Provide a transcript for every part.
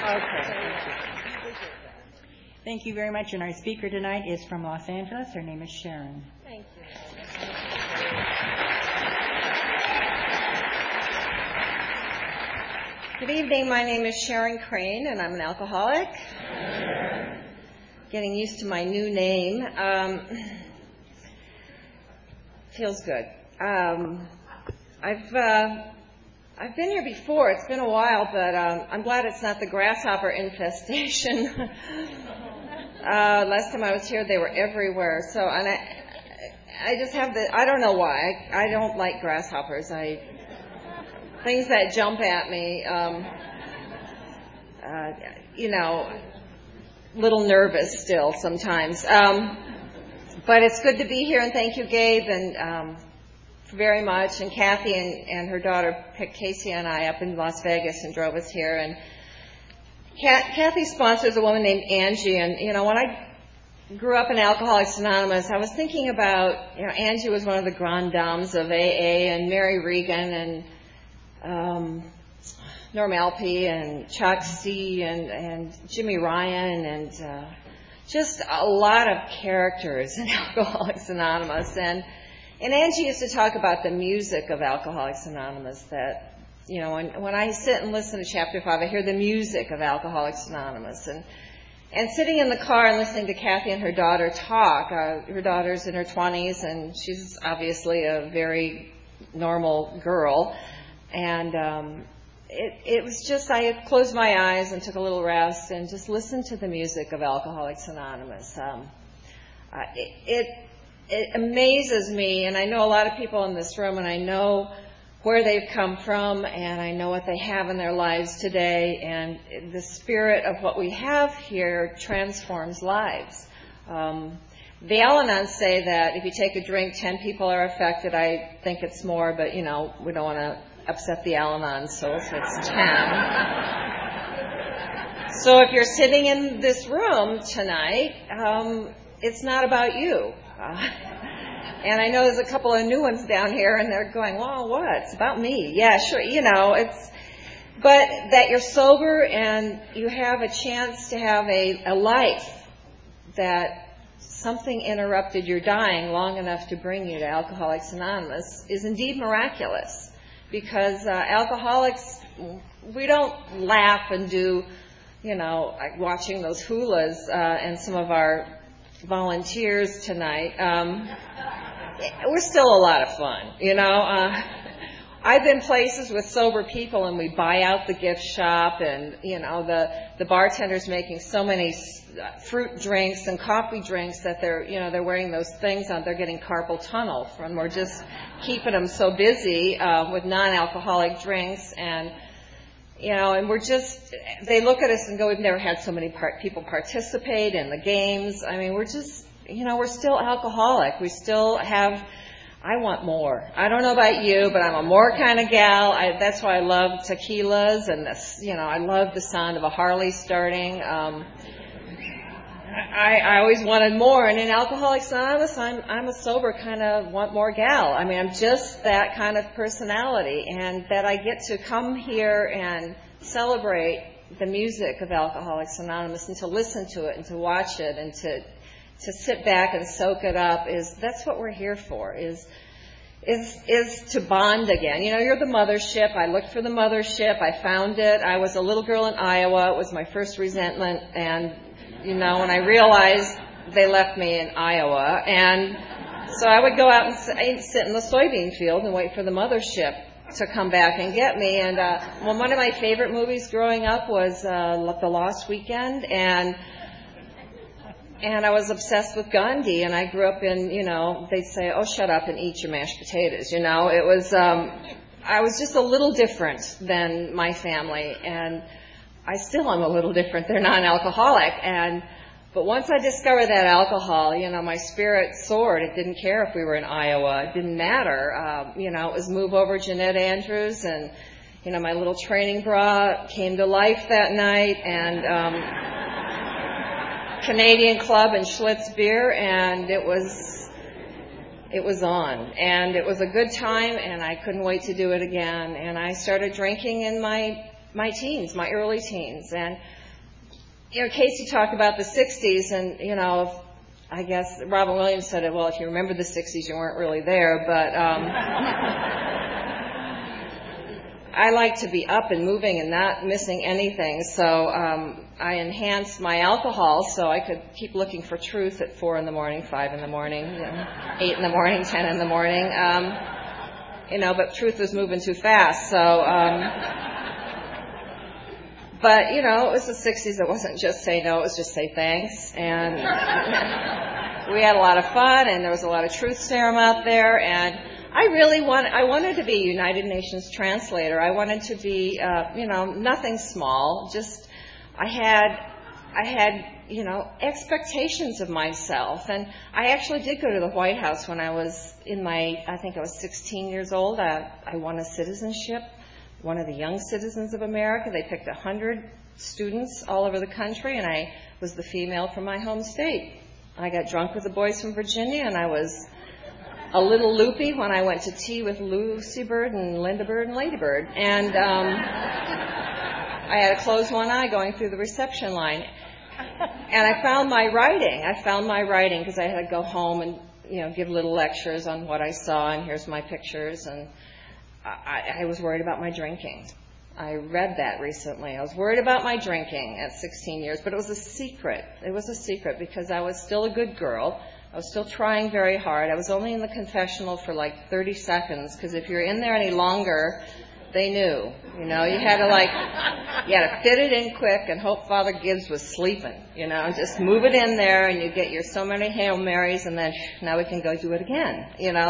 Okay. Thank you very much. And our speaker tonight is from Los Angeles. Her name is Sharon. Thank you. Good evening. My name is Sharon Crane, and I'm an alcoholic. Getting used to my new name. Feels good. I've been here before. It's been a while, but I'm glad it's not the grasshopper infestation. Last time I was here, they were everywhere. So, and I just have I don't know why. I don't like grasshoppers. Things that jump at me, little nervous still sometimes. But it's good to be here, and thank you, Gabe, and very much. And Kathy and her daughter picked Casey and I up in Las Vegas and drove us here. And Kathy sponsors a woman named Angie. And, when I grew up in Alcoholics Anonymous, I was thinking about, Angie was one of the grand dames of AA, and Mary Regan and Norm Alpe and Chuck C. and Jimmy Ryan and just a lot of characters in Alcoholics Anonymous. And Angie used to talk about the music of Alcoholics Anonymous, that, when I sit and listen to Chapter 5, I hear the music of Alcoholics Anonymous. And sitting in the car and listening to Kathy and her daughter talk, her daughter's in her 20s, and she's obviously a very normal girl. And it was just, I had closed my eyes and took a little rest and just listened to the music of Alcoholics Anonymous. It amazes me, and I know a lot of people in this room, and I know where they've come from, and I know what they have in their lives today, and the spirit of what we have here transforms lives. The Al-Anons say that if you take a drink, 10 people are affected. I think it's more, but, we don't want to upset the Al-Anon, so if it's 10. So if you're sitting in this room tonight, it's not about you. And I know there's a couple of new ones down here, and they're going, well, what? It's about me. Yeah, sure, but that you're sober and you have a chance to have a life, that something interrupted your dying long enough to bring you to Alcoholics Anonymous is indeed miraculous. Because alcoholics, we don't laugh and do, like watching those hulas and some of our volunteers tonight. We're still a lot of fun, I've been places with sober people, and we buy out the gift shop, and, the bartender's making so many fruit drinks and coffee drinks that they're wearing those things on. They're getting carpal tunnel from, we're just keeping them so busy with non-alcoholic drinks, and and we're just, they look at us and go, we've never had so many people participate in the games. I mean, we're just, we're still alcoholic. We still have, I want more. I don't know about you, but I'm a more kind of gal. That's why I love tequilas, and this, I love the sound of a Harley starting. I always wanted more, and in Alcoholics Anonymous, I'm a sober kind of want more gal. I mean, I'm just that kind of personality, and that I get to come here and celebrate the music of Alcoholics Anonymous, and to listen to it, and to watch it, and to sit back and soak it up, that's what we're here for, is to bond again. You're the mothership. I looked for the mothership. I found it. I was a little girl in Iowa. It was my first resentment, and when I realized they left me in Iowa, and so I would go out and sit in the soybean field and wait for the mothership to come back and get me. And one of my favorite movies growing up was The Lost Weekend, and I was obsessed with Gandhi, and I grew up in, they'd say, oh, shut up and eat your mashed potatoes. It was, I was just a little different than my family, and I still am a little different. They're non-alcoholic, but once I discovered that alcohol, my spirit soared. It didn't care if we were in Iowa. It didn't matter. It was Move Over Jeanette Andrews, and, my little training bra came to life that night, and Canadian Club and Schlitz beer, and it was on. And it was a good time, and I couldn't wait to do it again. And I started drinking in my my teens, my early teens. And, Casey talked about the 60s, and, I guess Robin Williams said it, well, if you remember the 60s, you weren't really there, but I like to be up and moving and not missing anything, so I enhanced my alcohol so I could keep looking for truth at 4 in the morning, 5 in the morning, 8 in the morning, 10 in the morning, but truth was moving too fast, so... But, it was the 60s. It wasn't just say no, it was just say thanks. And we had a lot of fun, and there was a lot of truth serum out there. And I wanted to be a United Nations translator. I wanted to be, nothing small. Just, I had, expectations of myself. And I actually did go to the White House when I was I think I was 16 years old. I won a citizenship. One of the Young Citizens of America. They picked 100 students all over the country, and I was the female from my home state. I got drunk with the boys from Virginia, and I was a little loopy when I went to tea with Lucy Bird and Linda Bird and Lady Bird. And I had to close one eye going through the reception line. And I found my writing because I had to go home and, give little lectures on what I saw, and here's my pictures, and I was worried about my drinking. I read that recently. I was worried about my drinking at 16 years, but it was a secret. It was a secret because I was still a good girl. I was still trying very hard. I was only in the confessional for like 30 seconds because if you're in there any longer, they knew. You had to fit it in quick and hope Father Gibbs was sleeping. Just move it in there and you get your so many Hail Marys and then now we can go do it again.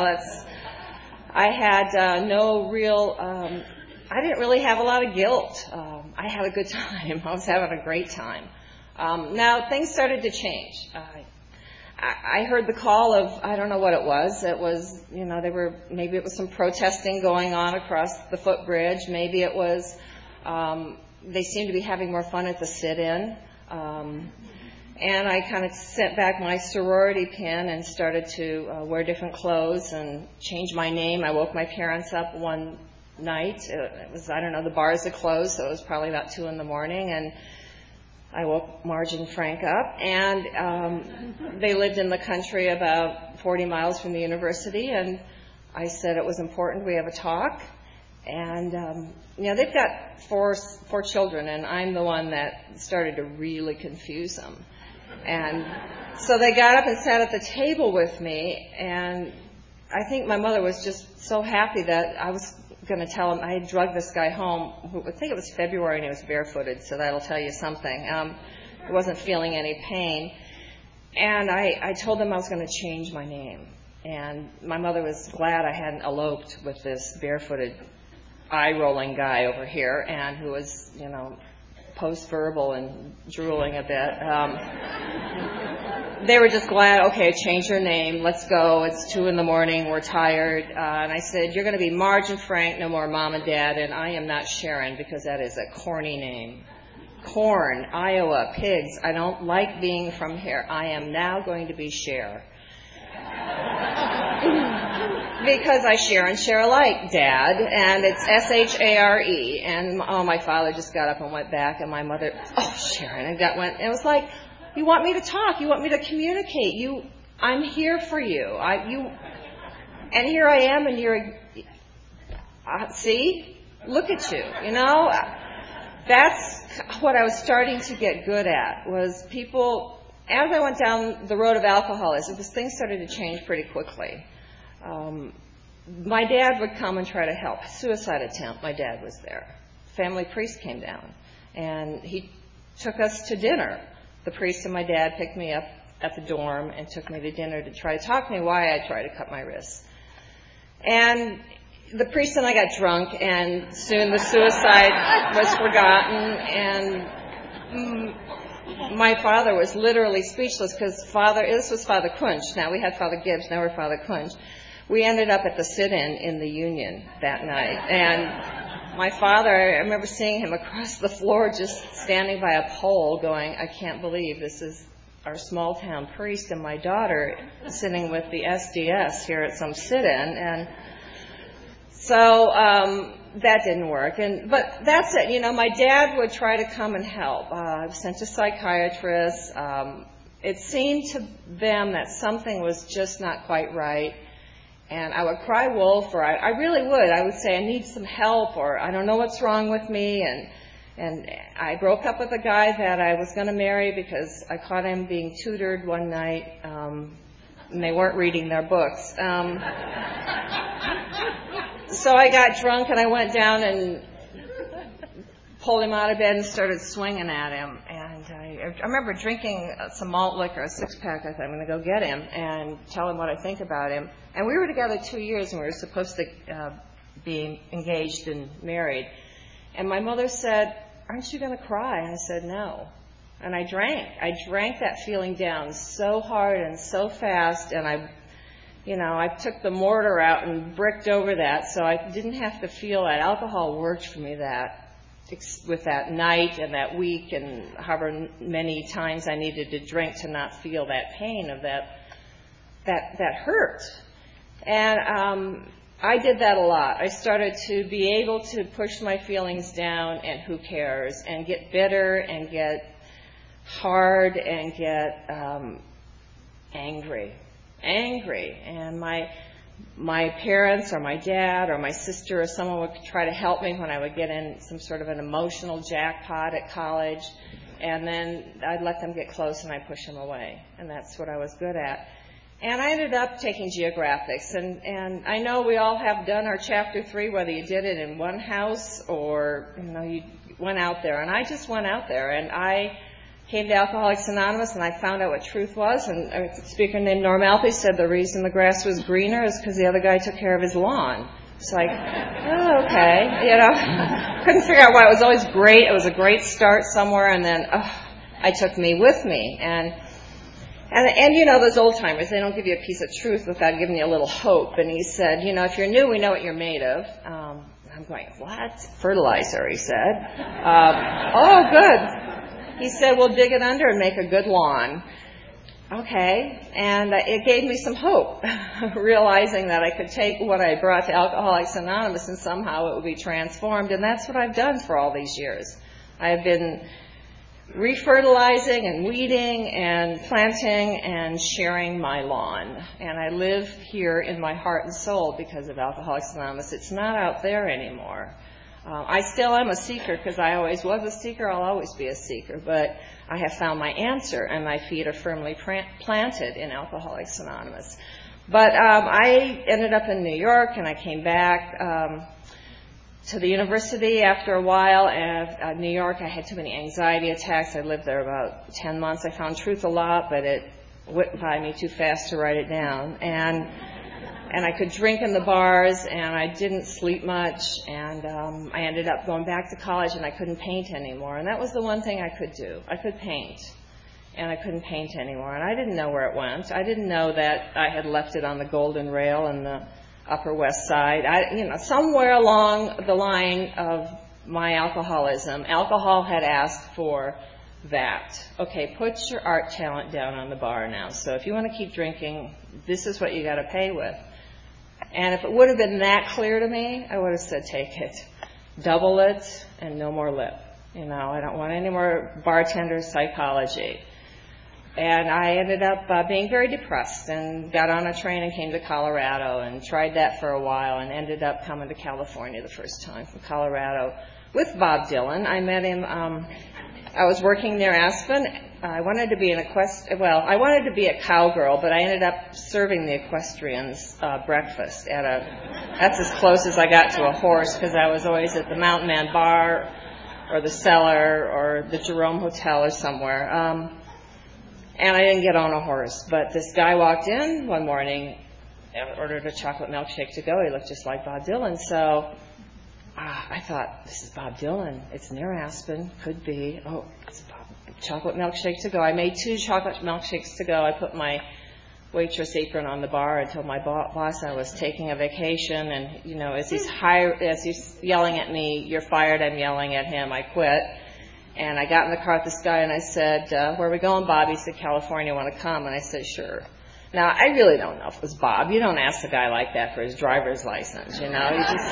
I had no real, I didn't really have a lot of guilt. I had a good time. I was having a great time. Now, things started to change. I heard the call of, I don't know what it was. It was, maybe it was some protesting going on across the footbridge. Maybe it was, they seemed to be having more fun at the sit-in. And I kind of sent back my sorority pin and started to wear different clothes and change my name. I woke my parents up one night. It was, the bars had closed, so it was probably about 2 in the morning. And I woke Marge and Frank up. And they lived in the country about 40 miles from the university. And I said it was important we have a talk. And, they've got four children, and I'm the one that started to really confuse them. And so they got up and sat at the table with me, and I think my mother was just so happy that I was going to tell him I had drugged this guy home. I think it was February, and he was barefooted, so that'll tell you something. He wasn't feeling any pain. And I told them I was going to change my name. And my mother was glad I hadn't eloped with this barefooted, eye-rolling guy over here, and who was, post-verbal and drooling a bit. They were just glad, okay, change your name, let's go, it's 2 in the morning, we're tired. And I said, you're going to be Marge and Frank, no more Mom and Dad, and I am not Sharon, because that is a corny name. Corn, Iowa, pigs, I don't like being from here. I am now going to be Cher. Because I share and share alike, Dad, and it's S-H-A-R-E. And my father just got up and went back, and my mother, Sharon, and it was like, you want me to talk, you want me to communicate, I'm here for you, and here I am, and you're, see, look at you, that's what I was starting to get good at, was people, as I went down the road of alcoholism, things started to change pretty quickly. My dad would come and try to help. Suicide attempt, my dad was there. Family priest came down, and he took us to dinner. The priest and my dad picked me up at the dorm and took me to dinner to try to talk to me why I tried to cut my wrists. And the priest and I got drunk, and soon the suicide was forgotten, and my father was literally speechless because this was Father Kunsch. Now we had Father Gibbs, now we're Father Kunsch. We ended up at the sit-in in the Union that night. And my father, I remember seeing him across the floor just standing by a pole going, I can't believe this is our small town priest and my daughter sitting with the SDS here at some sit-in. And so that didn't work. But that's it. My dad would try to come and help. I was sent to psychiatrists. It seemed to them that something was just not quite right. And I would cry wolf, or I really would. I would say, I need some help, or I don't know what's wrong with me. And I broke up with a guy that I was going to marry because I caught him being tutored one night, and they weren't reading their books. So I got drunk, and I went down and pulled him out of bed and started swinging at him. And I remember drinking some malt liquor, a six-pack. I thought, I'm going to go get him and tell him what I think about him. And we were together 2 years, and we were supposed to be engaged and married. And my mother said, aren't you going to cry? And I said, no. And I drank. I drank that feeling down so hard and so fast, and I took the mortar out and bricked over that, so I didn't have to feel that. Alcohol worked for me with that night and that week and however many times I needed to drink to not feel that pain of that hurt. And I did that a lot. I started to be able to push my feelings down and who cares, and get bitter and get hard and get angry. And my parents or my dad or my sister or someone would try to help me when I would get in some sort of an emotional jackpot at college, and then I'd let them get close and I'd push them away. And that's what I was good at. And I ended up taking geographics, and I know we all have done our Chapter 3, whether you did it in one house or you went out there. And I just went out there, and I came to Alcoholics Anonymous, and I found out what truth was. And a speaker named Norm Alpe said the reason the grass was greener is because the other guy took care of his lawn. It's like, oh, okay, couldn't figure out why. It was always great. It was a great start somewhere, and then I took me with me. And those old timers, they don't give you a piece of truth without giving you a little hope. And he said, if you're new, we know what you're made of. I'm going, what? Fertilizer, he said. Oh, good. He said, we'll dig it under and make a good lawn. Okay. And it gave me some hope, realizing that I could take what I brought to Alcoholics Anonymous and somehow it would be transformed. And that's what I've done for all these years. I've been refertilizing and weeding and planting and sharing my lawn. And I live here in my heart and soul because of Alcoholics Anonymous. It's not out there anymore. I still am a seeker because I always was a seeker. I'll always be a seeker. But I have found my answer, and my feet are firmly planted in Alcoholics Anonymous. But I ended up in New York, and I came back to the university after a while. And New York, I had too many anxiety attacks. I lived there about 10 months. I found truth a lot, but it went by me too fast to write it down. And I could drink in the bars, and I didn't sleep much, and I ended up going back to college, and I couldn't paint anymore. And that was the one thing I could do. I could paint, and I couldn't paint anymore. And I didn't know where it went. I didn't know that I had left it on the Golden Rail in the Upper West Side. Somewhere along the line of my alcoholism, alcohol had asked for that. Okay, put your art talent down on the bar now. So if you want to keep drinking, this is what you got to pay with. And if it would have been that clear to me, I would have said, take it. Double it and no more lip. I don't want any more bartender psychology. And I ended up being very depressed and got on a train and came to Colorado and tried that for a while and ended up coming to California the first time from Colorado with Bob Dylan. I met him. I was working near Aspen. I wanted to be I wanted to be a cowgirl, but I ended up serving the equestrians breakfast that's as close as I got to a horse, because I was always at the Mountain Man Bar or the Cellar or the Jerome Hotel or somewhere. And I didn't get on a horse, but this guy walked in one morning and ordered a chocolate milkshake to go. He looked just like Bob Dylan, so I thought, this is Bob Dylan. It's near Aspen. Could be. Oh, it's a chocolate milkshake to go. I made 2 chocolate milkshakes to go. I put my waitress apron on the bar and told my boss I was taking a vacation. And, as he's yelling at me, you're fired, I'm yelling at him, I quit. And I got in the car with this guy and I said, where are we going, Bob? He said, California, want to come? And I said, sure. Now, I really don't know if it was Bob. You don't ask a guy like that for his driver's license, you know. He just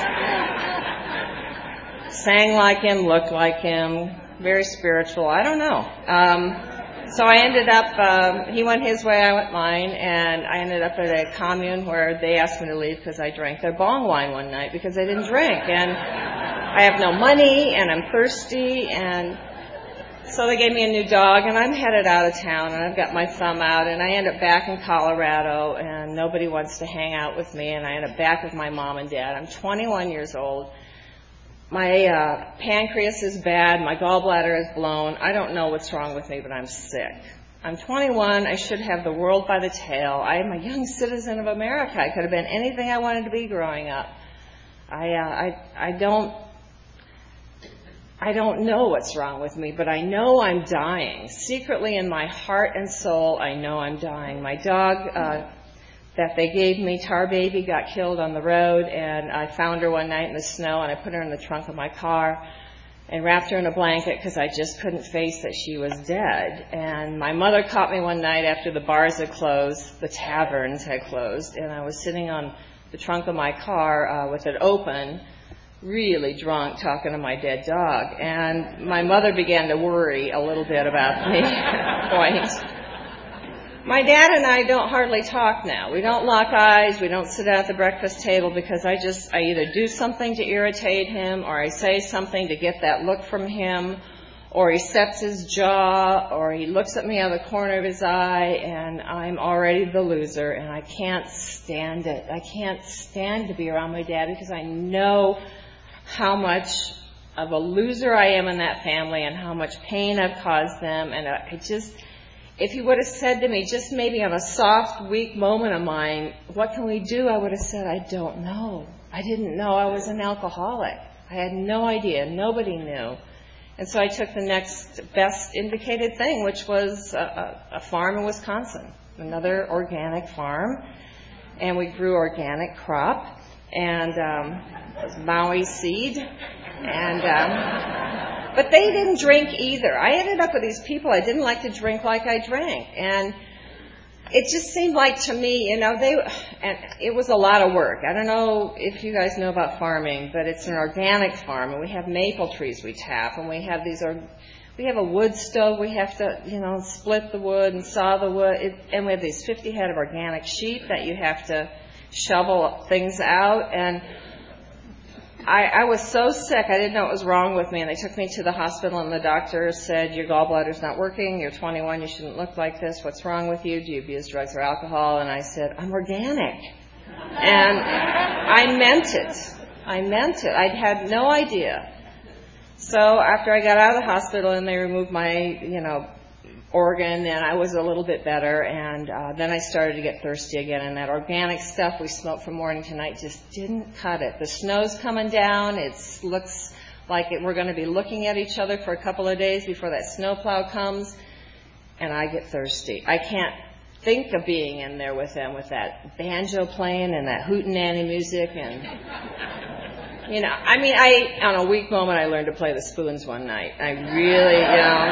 sang like him, looked like him, very spiritual. I don't know. So I ended up, he went his way, I went mine, and I ended up at a commune where they asked me to leave because I drank their bong wine one night because I didn't drink. And I have no money, and I'm thirsty, and so they gave me a new dog, and I'm headed out of town, and I've got my thumb out, and I end up back in Colorado, and nobody wants to hang out with me, and I end up back with my mom and dad. I'm 21 years old. My pancreas is bad. My gallbladder is blown. I don't know what's wrong with me, but I'm sick. I'm 21. I should have the world by the tail. I am a young citizen of America. I could have been anything I wanted to be growing up. I don't know what's wrong with me, but I know I'm dying. Secretly in my heart and soul, I know I'm dying. My dog that they gave me, Tar Baby, got killed on the road, and I found her one night in the snow, and I put her in the trunk of my car and wrapped her in a blanket because I just couldn't face that she was dead. And my mother caught me one night after the bars had closed, the taverns had closed, and I was sitting on the trunk of my car with it open, really drunk, talking to my dead dog. And my mother began to worry a little bit about me at that point. My dad and I don't hardly talk now. We don't lock eyes. We don't sit at the breakfast table because I either do something to irritate him, or I say something to get that look from him, or he sets his jaw, or he looks at me out of the corner of his eye, and I'm already the loser, and I can't stand it. I can't stand to be around my dad because I know how much of a loser I am in that family and how much pain I've caused them, and if he would have said to me, just maybe on a soft, weak moment of mine, what can we do? I would have said, I don't know. I didn't know I was an alcoholic. I had no idea. Nobody knew. And so I took the next best indicated thing, which was a farm in Wisconsin, another organic farm. And we grew organic crop, and it was Maui seed. But they didn't drink either. I ended up with these people I didn't like to drink like I drank. And it just seemed like to me, and it was a lot of work. I don't know if you guys know about farming, but it's an organic farm, and we have maple trees we tap, and we have we have a wood stove. We have to, split the wood and saw the wood, and we have these 50 head of organic sheep that you have to shovel things out. And I was so sick, I didn't know what was wrong with me, and they took me to the hospital, and the doctor said, your gallbladder's not working, you're 21, you shouldn't look like this, what's wrong with you, do you abuse drugs or alcohol? And I said, I'm organic. And I meant it. I had no idea. So after I got out of the hospital and they removed my, organ, and I was a little bit better, and then I started to get thirsty again, and that organic stuff we smoked from morning to night just didn't cut it. The snow's coming down. It looks like we're going to be looking at each other for a couple of days before that snowplow comes, and I get thirsty. I can't think of being in there with them with that banjo playing and that hootenanny music, and on a weak moment I learned to play the spoons one night. I really,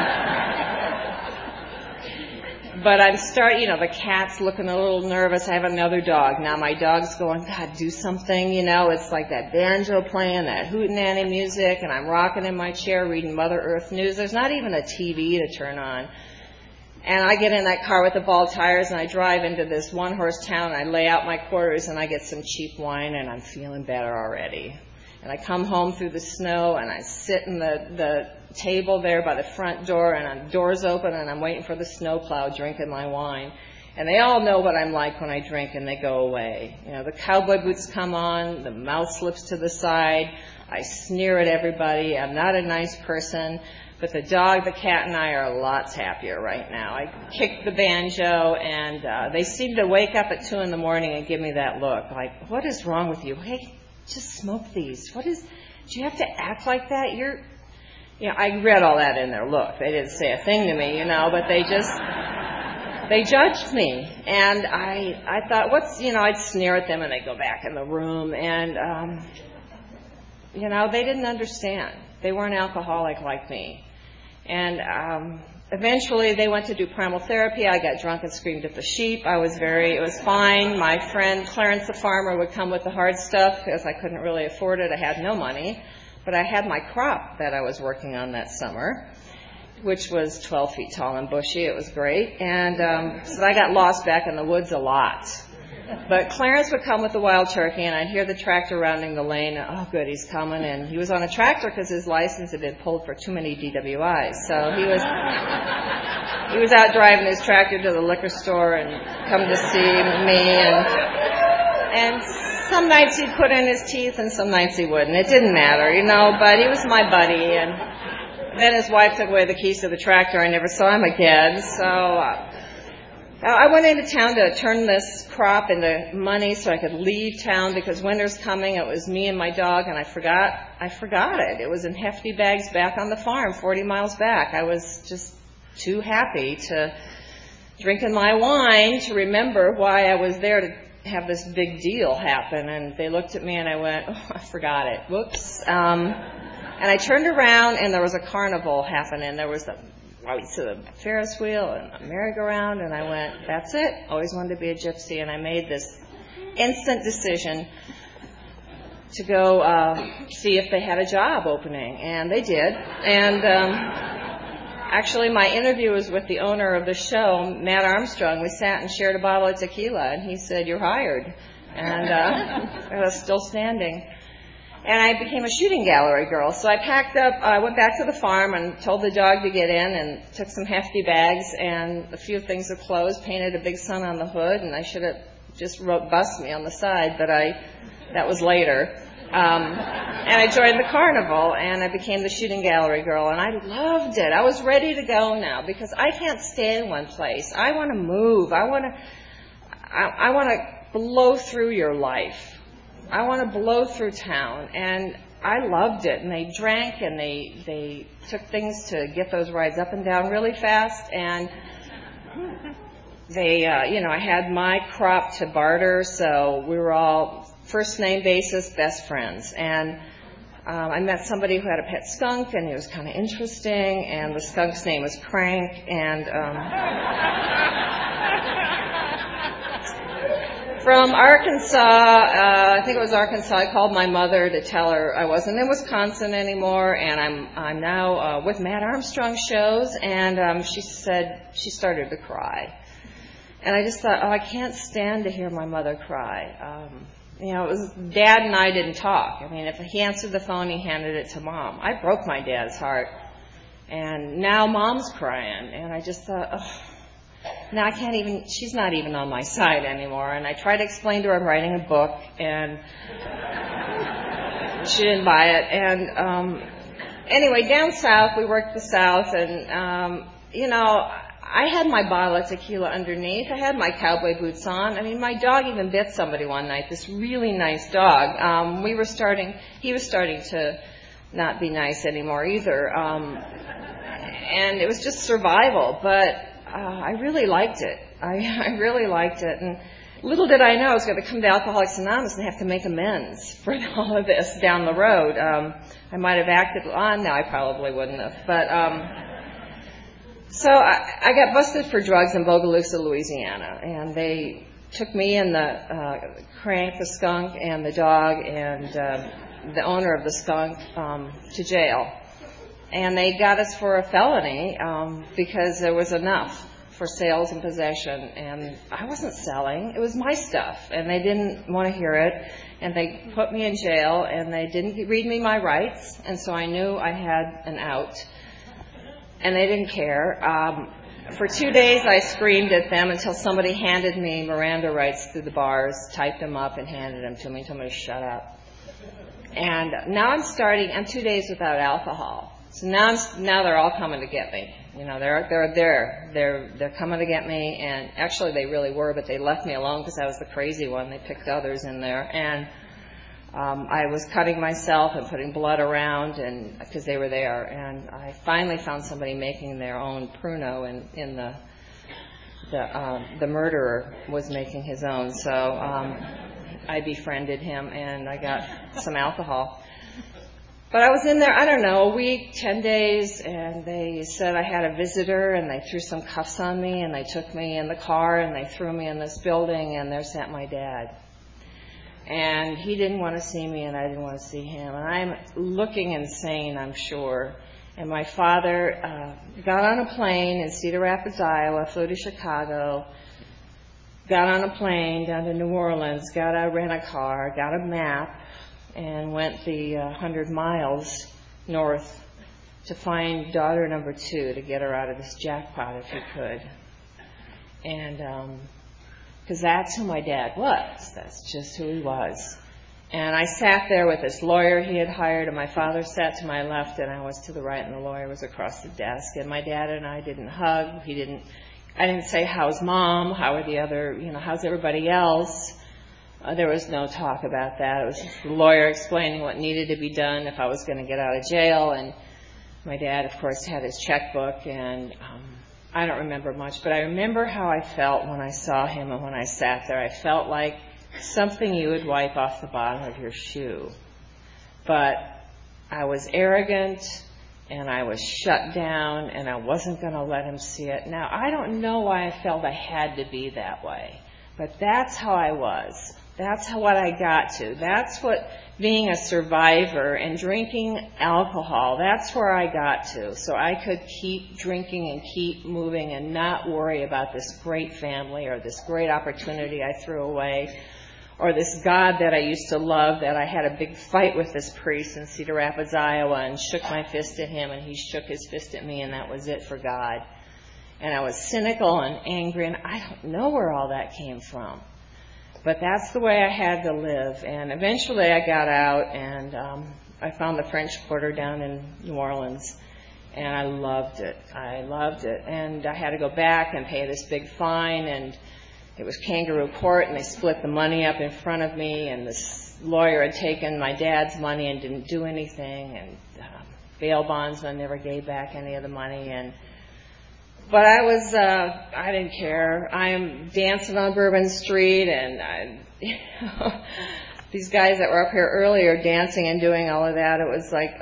But I'm the cat's looking a little nervous. I have another dog. Now my dog's going, God, do something, It's like that banjo playing, that hootenanny music, and I'm rocking in my chair reading Mother Earth News. There's not even a TV to turn on. And I get in that car with the bald tires, and I drive into this one-horse town, and I lay out my quarters, and I get some cheap wine, and I'm feeling better already. And I come home through the snow, and I sit in the table there by the front door, and the door's open, and I'm waiting for the snowplow, drinking my wine. And they all know what I'm like when I drink, and they go away. The cowboy boots come on, the mouth slips to the side, I sneer at everybody, I'm not a nice person, but the dog, the cat, and I are lots happier right now. I kick the banjo, and they seem to wake up at 2 in the morning and give me that look, like, what is wrong with you? Hey, just smoke these. Do you have to act like that? I read all that in their look. They didn't say a thing to me, but they judged me. And I thought, I'd sneer at them, and they'd go back in the room, and, they didn't understand. They weren't alcoholic like me. And eventually they went to do primal therapy. I got drunk and screamed at the sheep. It was fine. My friend Clarence the farmer would come with the hard stuff because I couldn't really afford it. I had no money. But I had my crop that I was working on that summer, which was 12 feet tall and bushy. It was great. And so I got lost back in the woods a lot. But Clarence would come with the wild turkey, and I'd hear the tractor rounding the lane. Oh, good, he's coming. And he was on a tractor because his license had been pulled for too many DWIs. So he was out driving his tractor to the liquor store and come to see me. And some nights he'd put in his teeth, and some nights he wouldn't. It didn't matter, but he was my buddy. And then his wife took away the keys to the tractor. I never saw him again. So I went into town to turn this crop into money so I could leave town because winter's coming. It was me and my dog, and I forgot it. It was in hefty bags back on the farm, 40 miles back. I was just too happy to drink in my wine to remember why I was there to have this big deal happen. And they looked at me, and I went, oh, I forgot it. Whoops. And I turned around, and there was a carnival happening. There was a Ferris wheel and a merry-go-round, and I went, that's it. Always wanted to be a gypsy, and I made this instant decision to go see if they had a job opening, and they did. And actually, my interview was with the owner of the show, Matt Armstrong. We sat and shared a bottle of tequila, and he said, you're hired. And I was still standing. And I became a shooting gallery girl. So I packed up, I went back to the farm and told the dog to get in and took some hefty bags and a few things of clothes, painted a big sun on the hood, and I should have just wrote bust me on the side, but that was later. And I joined the carnival, and I became the shooting gallery girl, and I loved it. I was ready to go now because I can't stay in one place. I want to move. I want to blow through your life. I want to blow through town, and I loved it. And they drank, and they took things to get those rides up and down really fast. And they, I had my crop to barter, so we were all first name basis best friends. And I met somebody who had a pet skunk, and he was kind of interesting. And the skunk's name was Crank, and from Arkansas, I think it was Arkansas, I called my mother to tell her I wasn't in Wisconsin anymore, and I'm now with Matt Armstrong shows, and she said she started to cry. And I just thought, I can't stand to hear my mother cry. It was Dad and I didn't talk. I mean, if he answered the phone, he handed it to Mom. I broke my dad's heart, and now Mom's crying, and I just thought, now she's not even on my side anymore. And I tried to explain to her I'm writing a book, and she didn't buy it. And anyway, down south, we worked the south, and, I had my bottle of tequila underneath. I had my cowboy boots on. I mean, my dog even bit somebody one night, this really nice dog. He was starting to not be nice anymore either. And it was just survival, but I really liked it. I really liked it. And little did I know I was going to come to Alcoholics Anonymous and have to make amends for all of this down the road. I might have acted on. No, I probably wouldn't have. But so I got busted for drugs in Bogalusa, Louisiana. And they took me and the Crank, the skunk, and the dog, and the owner of the skunk to jail. And they got us for a felony because there was enough for sales and possession. And I wasn't selling. It was my stuff. And they didn't want to hear it. And they put me in jail, and they didn't read me my rights. And so I knew I had an out. And they didn't care. For 2 days, I screamed at them until somebody handed me Miranda rights through the bars, typed them up, and handed them to me, told me to shut up. And now I'm 2 days without alcohol. So now they're all coming to get me. They're coming to get me, and actually they really were, but they left me alone because I was the crazy one. They picked others in there, and I was cutting myself and putting blood around, and because they were there, and I finally found somebody making their own Pruno, and the murderer was making his own, so I befriended him, and I got some alcohol. But I was in there, I don't know, a week, 10 days, and they said I had a visitor, and they threw some cuffs on me, and they took me in the car, and they threw me in this building, and there sat my dad. And he didn't want to see me, and I didn't want to see him. And I'm looking insane, I'm sure. And my father got on a plane in Cedar Rapids, Iowa, flew to Chicago, got on a plane down to New Orleans, got a rent-a-car, got a map, and went the 100 miles north to find daughter number 2 to get her out of this jackpot if he could. And because that's who my dad was. That's just who he was. And I sat there with this lawyer he had hired, and my father sat to my left, and I was to the right, and the lawyer was across the desk. And my dad and I didn't hug. I didn't say, how's mom? How are the other, how's everybody else? There was no talk about that. It was just the lawyer explaining what needed to be done if I was going to get out of jail. And my dad, of course, had his checkbook, and I don't remember much, but I remember how I felt when I saw him and when I sat there. I felt like something you would wipe off the bottom of your shoe. But I was arrogant, and I was shut down, and I wasn't going to let him see it. Now, I don't know why I felt I had to be that way, but that's how I was. That's what I got to. That's what being a survivor and drinking alcohol, that's where I got to. So I could keep drinking and keep moving and not worry about this great family or this great opportunity I threw away or this God that I used to love, that I had a big fight with this priest in Cedar Rapids, Iowa, and shook my fist at him, and he shook his fist at me, and that was it for God. And I was cynical and angry, and I don't know where all that came from. But that's the way I had to live. And eventually I got out, and I found the French Quarter down in New Orleans, and I loved it. I loved it. And I had to go back and pay this big fine, and it was kangaroo court, and they split the money up in front of me, and this lawyer had taken my dad's money and didn't do anything, and bail bondsman never gave back any of the money. But I didn't care. I'm dancing on Bourbon Street, and these guys that were up here earlier dancing and doing all of that, it was like,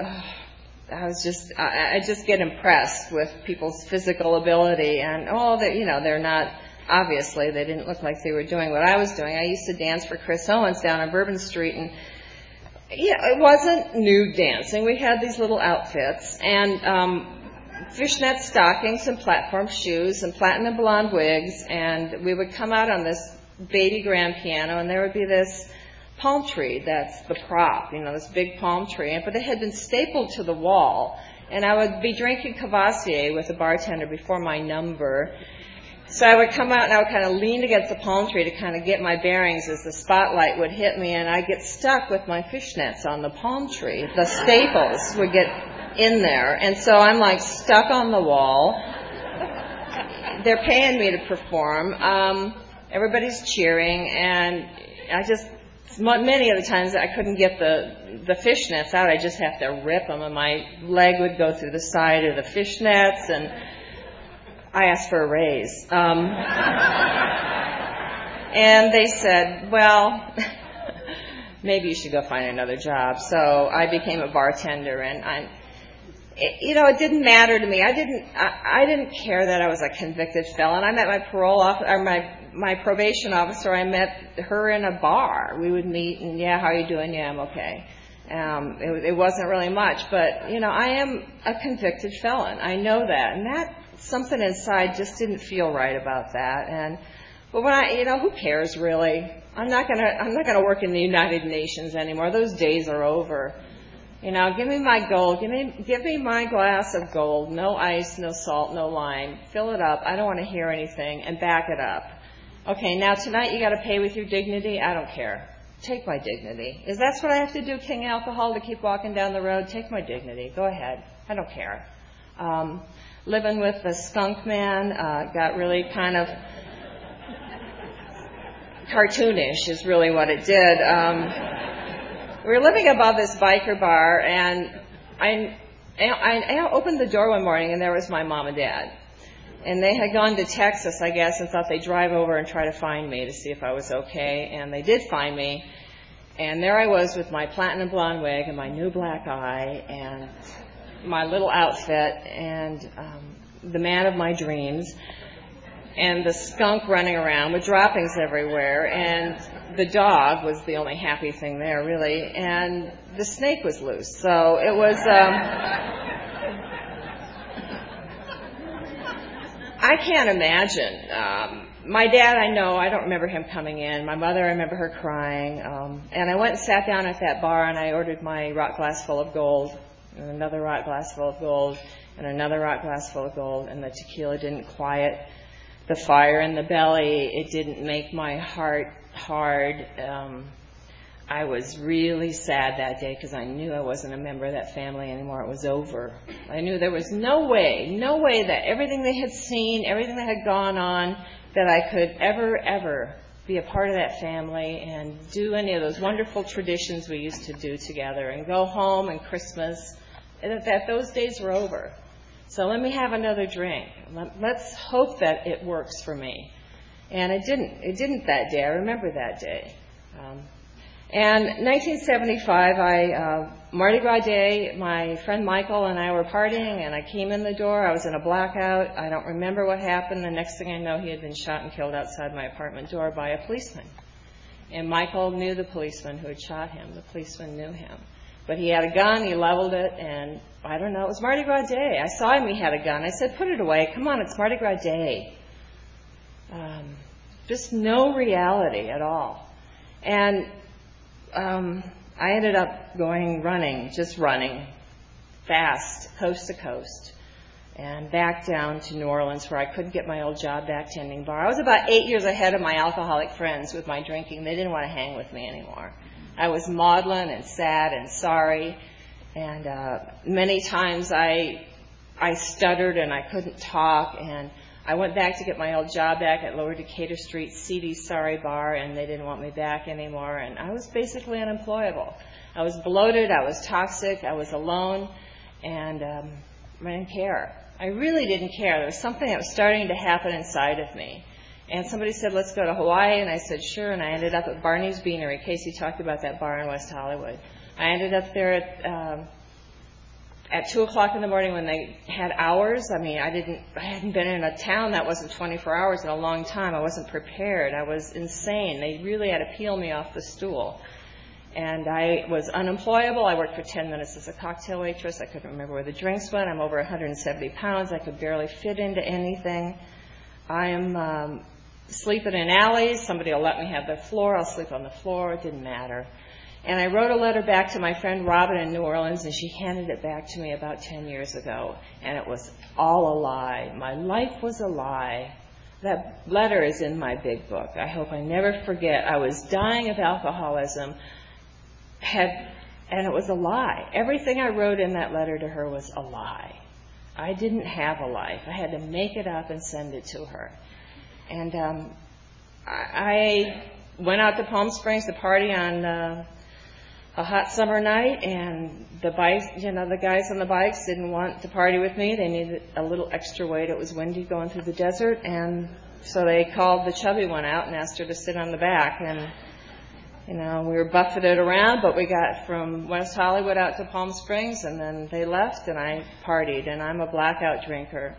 I just get impressed with people's physical ability, and they're not, obviously, they didn't look like they were doing what I was doing. I used to dance for Chris Owens down on Bourbon Street, and it wasn't nude dancing. We had these little outfits, and fishnet stockings and platform shoes and platinum blonde wigs, and we would come out on this baby grand piano, and there would be this palm tree that's the prop, this big palm tree, but it had been stapled to the wall, and I would be drinking Cavassier with the bartender before my number. So I would come out and I would kind of lean against the palm tree to kind of get my bearings as the spotlight would hit me, and I'd get stuck with my fishnets on the palm tree. The staples would get in there, and so I'm like stuck on the wall. They're paying me to perform. Everybody's cheering, and many of the times I couldn't get the fishnets out. I just have to rip them, and my leg would go through the side of the fishnets, and I asked for a raise. And they said, well, maybe you should go find another job. So I became a bartender, and it didn't matter to me. I didn't care that I was a convicted felon. I met my parole officer, or my probation officer. I met her in a bar. We would meet, and how are you doing? Yeah, I'm okay. It wasn't really much, but I am a convicted felon. I know that, and that something inside just didn't feel right about that. But when who cares really? I'm not gonna work in the United Nations anymore. Those days are over. Give me my gold. Give me my glass of gold. No ice, no salt, no lime. Fill it up. I don't want to hear anything, and back it up. Okay, now tonight you got to pay with your dignity. I don't care. Take my dignity. Is that what I have to do, King Alcohol, to keep walking down the road? Take my dignity. Go ahead. I don't care. Living with the skunk man got really kind of cartoonish is really what it did. We were living above this biker bar, and I opened the door one morning, and there was my mom and dad. And they had gone to Texas, I guess, and thought they'd drive over and try to find me to see if I was okay. And they did find me. And there I was with my platinum blonde wig and my new black eye and my little outfit and the man of my dreams and the skunk running around with droppings everywhere, and the dog was the only happy thing there, really, and the snake was loose. So it was... I can't imagine. My dad, I don't remember him coming in. My mother, I remember her crying. And I went and sat down at that bar, and I ordered my rock glass full of gold, and another rock glass full of gold, and another rock glass full of gold, and the tequila didn't quiet the fire in the belly. It didn't make my heart hard. I was really sad that day because I knew I wasn't a member of that family anymore. It was over. I knew there was no way that everything they had seen, everything that had gone on, that I could ever be a part of that family and do any of those wonderful traditions we used to do together and go home and Christmas, and that those days were over. So let me have another drink. Let's hope that it works for me. And it didn't. It didn't that day. I remember that day. And 1975, Mardi Gras Day, my friend Michael and I were partying, and I came in the door. I was in a blackout. I don't remember what happened. The next thing I know, he had been shot and killed outside my apartment door by a policeman. And Michael knew the policeman who had shot him. The policeman knew him. But he had a gun. He leveled it, and I don't know. It was Mardi Gras Day. I saw him. He had a gun. I said, "Put it away. Come on, it's Mardi Gras Day." Just no reality at all. And I ended up running fast, coast to coast, and back down to New Orleans where I couldn't get my old job back tending bar. I was about 8 years ahead of my alcoholic friends with my drinking. They didn't want to hang with me anymore. I was maudlin and sad and sorry, and many times I stuttered and I couldn't talk, and I went back to get my old job back at Lower Decatur Street, seedy, sorry bar, and they didn't want me back anymore, and I was basically unemployable. I was bloated, I was toxic, I was alone, and I didn't care. I really didn't care. There was something that was starting to happen inside of me. And somebody said, "Let's go to Hawaii," and I said, "Sure," and I ended up at Barney's Beanery. Casey talked about that bar in West Hollywood. I ended up there at 2 o'clock in the morning when they had hours. I mean, I hadn't been in a town that wasn't 24 hours in a long time. I wasn't prepared. I was insane. They really had to peel me off the stool. And I was unemployable. I worked for 10 minutes as a cocktail waitress. I couldn't remember where the drinks went. I'm over 170 pounds. I could barely fit into anything. I am sleeping in alleys. Somebody will let me have the floor. I'll sleep on the floor. It didn't matter. And I wrote a letter back to my friend Robin in New Orleans, and she handed it back to me about 10 years ago. And it was all a lie. My life was a lie. That letter is in my big book. I hope I never forget. I was dying of alcoholism, and it was a lie. Everything I wrote in that letter to her was a lie. I didn't have a life. I had to make it up and send it to her. And I went out to Palm Springs to party on a hot summer night, and the guys on the bikes didn't want to party with me. They needed a little extra weight. It was windy going through the desert, and so they called the chubby one out and asked her to sit on the back. And we were buffeted around, but we got from West Hollywood out to Palm Springs, and then they left, and I partied, and I'm a blackout drinker.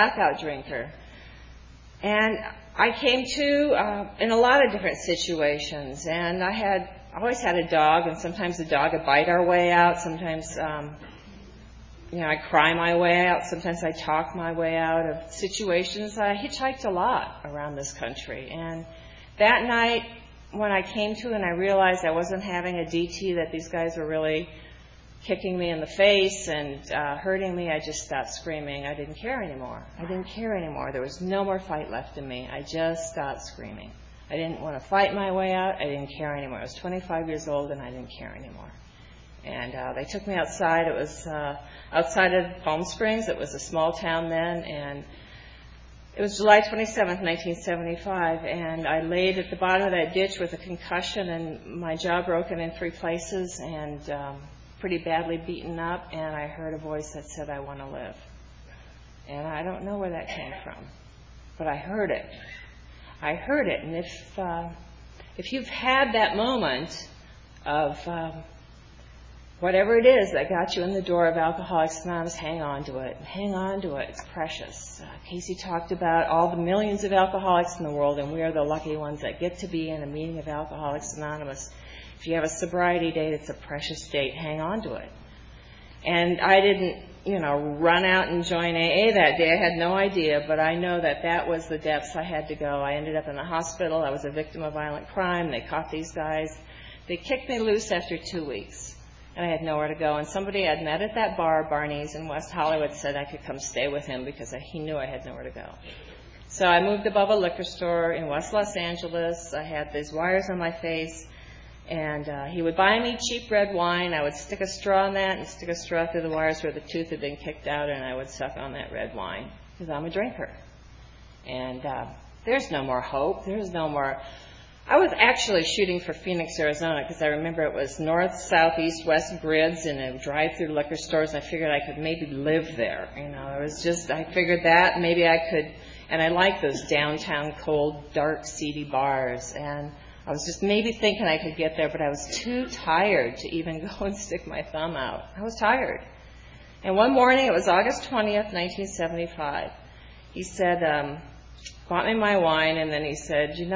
And I came to in a lot of different situations, and I always had a dog, and sometimes the dog would bite our way out. Sometimes, I cry my way out. Sometimes I talk my way out of situations. I hitchhiked a lot around this country, and that night, when I came to and I realized I wasn't having a DT, that these guys were really kicking me in the face and hurting me, I just stopped screaming. I didn't care anymore. There was no more fight left in me. I just stopped screaming. I didn't want to fight my way out. I didn't care anymore. I was 25 years old and I didn't care anymore. And they took me outside. It was outside of Palm Springs. It was a small town then, and it was July 27th, 1975, and I laid at the bottom of that ditch with a concussion and my jaw broken in 3 places and pretty badly beaten up, and I heard a voice that said, "I want to live." And I don't know where that came from, but I heard it. And if you've had that moment of whatever it is that got you in the door of Alcoholics Anonymous. Hang on to it. Hang on to it. It's precious. Casey talked about all the millions of alcoholics in the world, and we are the lucky ones that get to be in a meeting of Alcoholics Anonymous. If you have a sobriety date, it's a precious date. Hang on to it. And I didn't, run out and join AA that day. I had no idea, but I know that that was the depths I had to go. I ended up in the hospital. I was a victim of violent crime. They caught these guys. They kicked me loose after 2 weeks, and I had nowhere to go. And somebody I'd met at that bar, Barney's in West Hollywood, said I could come stay with him because he knew I had nowhere to go. So I moved above a liquor store in West Los Angeles. I had these wires on my face. And he would buy me cheap red wine. I would stick a straw in that and stick a straw through the wires where the tooth had been kicked out, and I would suck on that red wine because I'm a drinker. And there's no more hope. There's no more. I was actually shooting for Phoenix, Arizona, because I remember it was north, south, east, west grids and a drive-through liquor stores. I figured I could maybe live there. It was just, I figured that maybe I could. And I liked those downtown, cold, dark, seedy bars. And I was just maybe thinking I could get there, but I was too tired to even go and stick my thumb out. I was tired. And one morning, it was August 20th, 1975, he said, bought me my wine, and then he said, you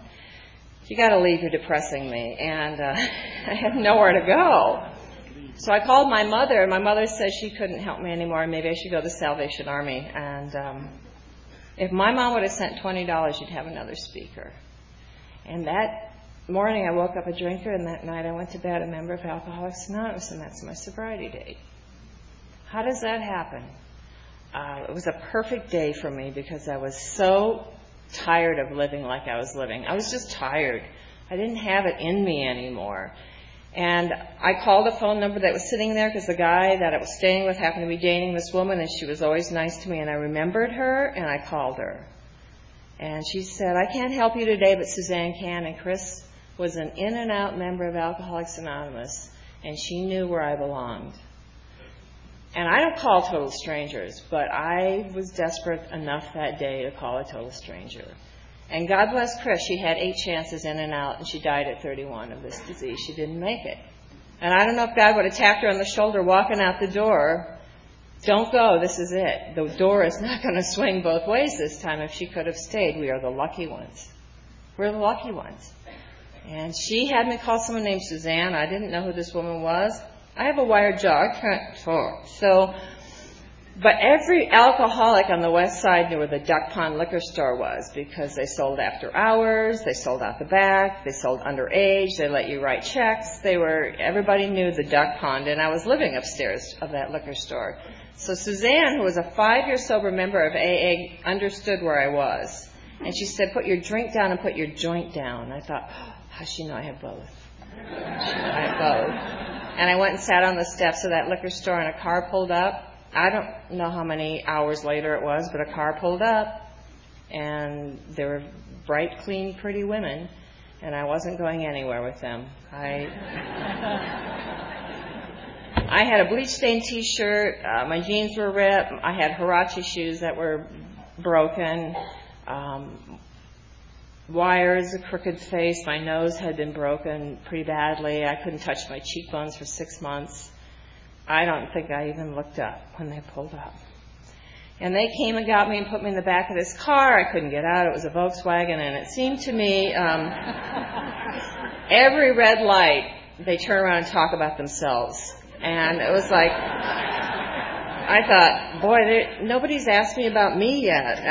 got to leave, you're depressing me. And I had nowhere to go. So I called my mother, and my mother said she couldn't help me anymore, and maybe I should go to the Salvation Army. And if my mom would have sent $20, you'd have another speaker. And that morning I woke up a drinker, and that night I went to bed a member of Alcoholics Anonymous, and that's my sobriety date. How does that happen? It was a perfect day for me because I was so tired of living like I was living. I was just tired. I didn't have it in me anymore. And I called a phone number that was sitting there because the guy that I was staying with happened to be dating this woman, and she was always nice to me, and I remembered her, and I called her. And she said, I can't help you today, but Suzanne can. And Chris was an in and out member of Alcoholics Anonymous, and she knew where I belonged. And I don't call total strangers, but I was desperate enough that day to call a total stranger. And God bless Chris, she had 8 chances in and out, and she died at 31 of this disease. She didn't make it. And I don't know if God would have tapped her on the shoulder walking out the door. Don't go, this is it. The door is not going to swing both ways this time. If she could have stayed, we are the lucky ones. We're the lucky ones. And she had me call someone named Suzanne. I didn't know who this woman was. I have a wired jaw. I can't talk. But every alcoholic on the west side knew where the Duck Pond liquor store was because they sold after hours, they sold out the back, they sold underage, they let you write checks. Everybody knew the Duck Pond, and I was living upstairs of that liquor store. So Suzanne, who was a 5-year sober member of AA, understood where I was. And she said, put your drink down and put your joint down. I thought, how does she know I have both? I have both. And I went and sat on the steps of that liquor store, and a car pulled up. I don't know how many hours later it was, but a car pulled up, and there were bright, clean, pretty women, and I wasn't going anywhere with them. I had a bleach-stained T-shirt, my jeans were ripped, I had Huarache shoes that were broken, wires, a crooked face, my nose had been broken pretty badly, I couldn't touch my cheekbones for 6 months. I don't think I even looked up when they pulled up. And they came and got me and put me in the back of this car. I couldn't get out. It was a Volkswagen, and it seemed to me every red light, they turn around and talk about themselves. And it was like, I thought, boy, nobody's asked me about me yet.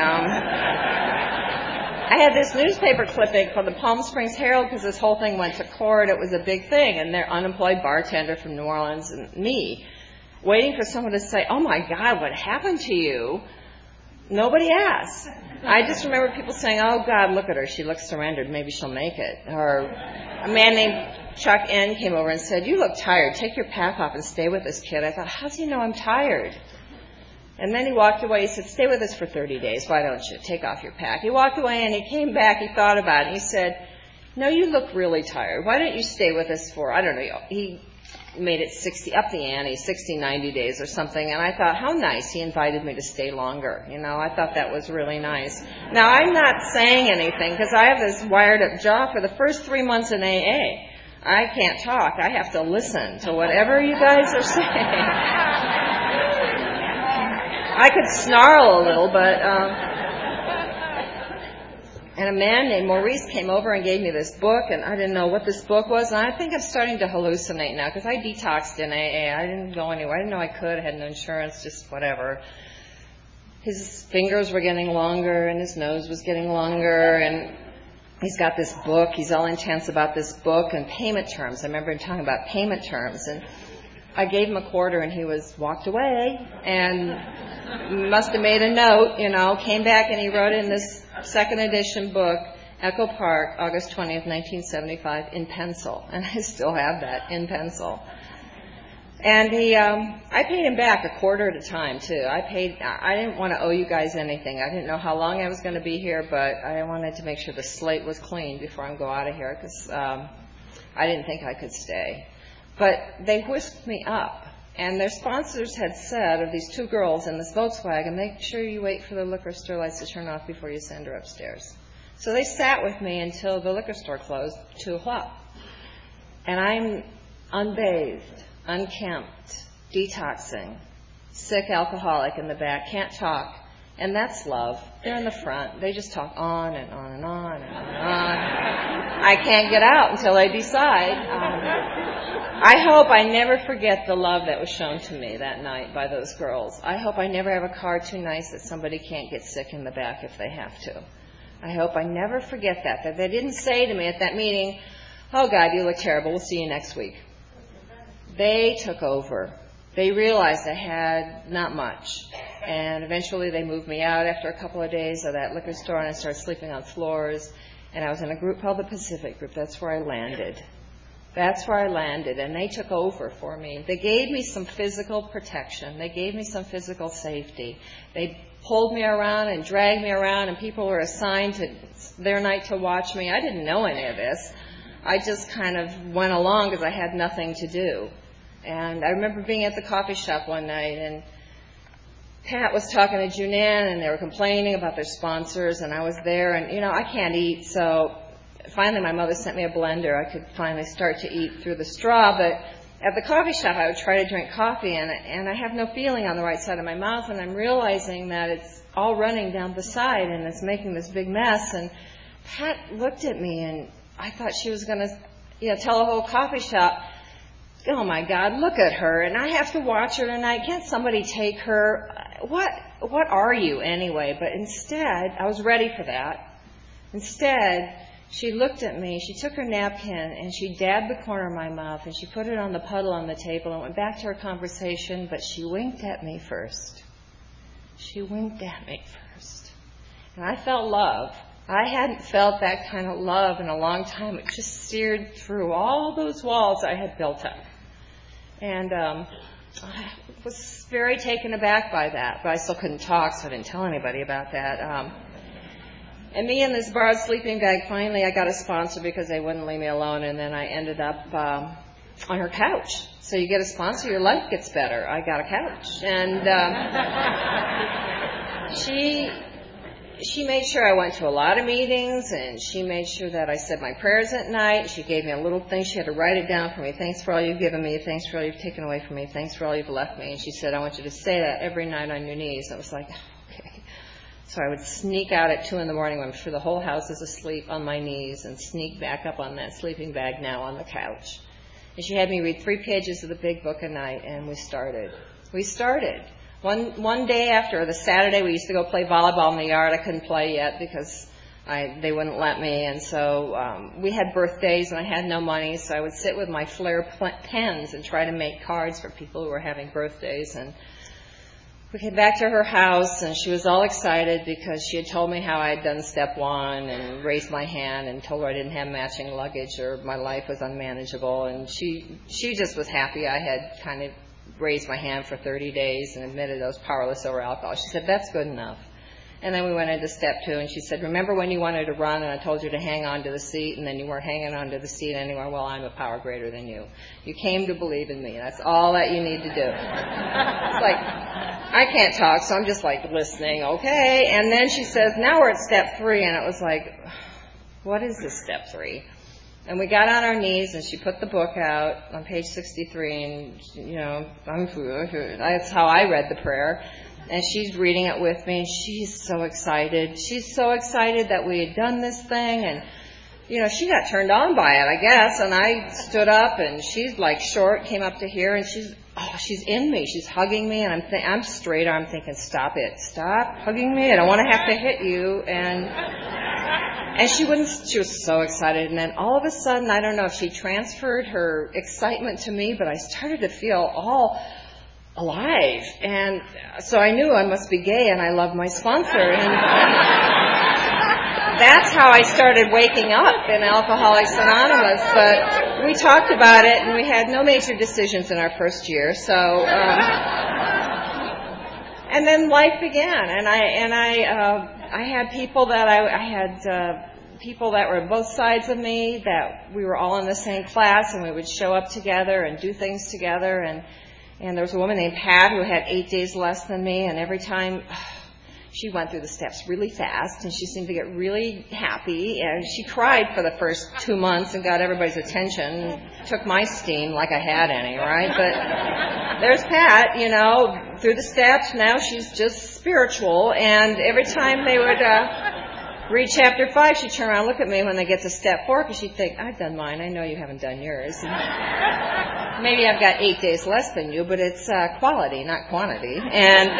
I had this newspaper clipping from the Palm Springs Herald because this whole thing went to court. It was a big thing, and their unemployed bartender from New Orleans and me waiting for someone to say, oh, my God, what happened to you? Nobody asked. I just remember people saying, oh, God, look at her. She looks surrendered. Maybe she'll make it. Or a man named Chuck N. came over and said, you look tired. Take your pack off and stay with this kid. I thought, how does he know I'm tired? And then he walked away. He said, stay with us for 30 days. Why don't you? Take off your pack. He walked away, and he came back. He thought about it. He said, no, you look really tired. Why don't you stay with us for, I don't know, he made it 60, up the ante, 60, 90 days or something. And I thought, how nice. He invited me to stay longer. I thought that was really nice. Now, I'm not saying anything because I have this wired-up jaw for the first 3 months in AA. I can't talk. I have to listen to whatever you guys are saying. I could snarl a little, but... And a man named Maurice came over and gave me this book, and I didn't know what this book was. And I think I'm starting to hallucinate now, because I detoxed in AA. I didn't go anywhere. I didn't know I could. I had no insurance, just whatever. His fingers were getting longer, and his nose was getting longer, and he's got this book. He's all intense about this book and payment terms. I remember him talking about payment terms, and I gave him a quarter, and he walked away, and must have made a note, came back, and he wrote in this second edition book, Echo Park, August 20th, 1975, in pencil. And I still have that, in pencil. And I paid him back a quarter at a time, too. I didn't want to owe you guys anything. I didn't know how long I was going to be here, but I wanted to make sure the slate was clean before I go out of here, because I didn't think I could stay. But they whisked me up. And their sponsors had said of these two girls in this Volkswagen, make sure you wait for the liquor store lights to turn off before you send her upstairs. So they sat with me until the liquor store closed, 2 o'clock. And I'm unbathed, unkempt, detoxing, sick alcoholic in the back, can't talk. And that's love. They're in the front. They just talk on and on and on and on and on. I can't get out until I decide. I hope I never forget the love that was shown to me that night by those girls. I hope I never have a car too nice that somebody can't get sick in the back if they have to. I hope I never forget that they didn't say to me at that meeting, oh, God, you look terrible. We'll see you next week. They took over. They realized I had not much. And eventually they moved me out after a couple of days of that liquor store, and I started sleeping on floors. And I was in a group called the Pacific Group. That's where I landed. And they took over for me. They gave me some physical protection. They gave me some physical safety. They pulled me around and dragged me around, and people were assigned to their night to watch me. I didn't know any of this. I just kind of went along because I had nothing to do. And I remember being at the coffee shop one night, and Pat was talking to Junan, and they were complaining about their sponsors, and I was there, and, I can't eat, so finally my mother sent me a blender. I could finally start to eat through the straw, but at the coffee shop I would try to drink coffee, and I have no feeling on the right side of my mouth, and I'm realizing that it's all running down the side, and it's making this big mess. And Pat looked at me, and I thought she was going to, tell the whole coffee shop, oh my God, look at her, and I have to watch her tonight. Can't somebody take her? What are you anyway? But instead, I was ready for that. Instead, she looked at me, she took her napkin, and she dabbed the corner of my mouth, and she put it on the puddle on the table and went back to her conversation, but she winked at me first. And I felt love. I hadn't felt that kind of love in a long time. It just seared through all those walls I had built up. And I was very taken aback by that, but I still couldn't talk, so I didn't tell anybody about that. And me in this borrowed sleeping bag, finally I got a sponsor because they wouldn't leave me alone, and then I ended up on her couch. So you get a sponsor, your life gets better. I got a couch. And she made sure I went to a lot of meetings, and she made sure that I said my prayers at night. She gave me a little thing. She had to write it down for me. Thanks for all you've given me. Thanks for all you've taken away from me. Thanks for all you've left me. And she said, I want you to say that every night on your knees. I was like, okay. So I would sneak out at 2 in the morning when I'm sure the whole house is asleep on my knees and sneak back up on that sleeping bag now on the couch. And she had me read 3 pages of the big book a night, and we started. One day after, the Saturday, we used to go play volleyball in the yard. I couldn't play yet because they wouldn't let me. And so we had birthdays, and I had no money, so I would sit with my Flair pens and try to make cards for people who were having birthdays. And we came back to her house, and she was all excited because she had told me how I had done step 1 and raised my hand and told her I didn't have matching luggage or my life was unmanageable. And she just was happy I had kind of raised my hand for 30 days and admitted I was powerless over alcohol. She said, that's good enough. And then we went into step 2, and she said, remember when you wanted to run and I told you to hang on to the seat, and then you weren't hanging on to the seat anymore? Well, I'm a power greater than you. You came to believe in me. That's all that you need to do. It's like, I can't talk, so I'm just like listening, okay? And then she says, now we're at step 3, and it was like, what is this step 3? And we got on our knees, and she put the book out on page 63, and, that's how I read the prayer. And she's reading it with me, and she's so excited. She's so excited that we had done this thing, and, she got turned on by it, I guess. And I stood up, and she's like short, came up to here, and she's in me. She's hugging me, and I'm straight arm thinking, stop it. Stop hugging me. I don't want to have to hit you. And she wouldn't. She was so excited. And then all of a sudden, I don't know if she transferred her excitement to me, but I started to feel all alive. And so I knew I must be gay, and I love my sponsor. And that's how I started waking up in Alcoholics Anonymous. But we talked about it, and we had no major decisions in our first year. So, and then life began, and I had people that people that were both sides of me, that we were all in the same class, and we would show up together and do things together. And there was a woman named Pat who had 8 days less than me, and every time she went through the steps really fast, and she seemed to get really happy, and she cried for the first 2 months and got everybody's attention, took my steam like I had any, right? But there's Pat, through the steps. Now she's just spiritual, and every time they would read chapter 5, she'd turn around and look at me when they get to step 4, because she'd think, I've done mine, I know you haven't done yours. And maybe I've got 8 days less than you, but it's quality, not quantity. And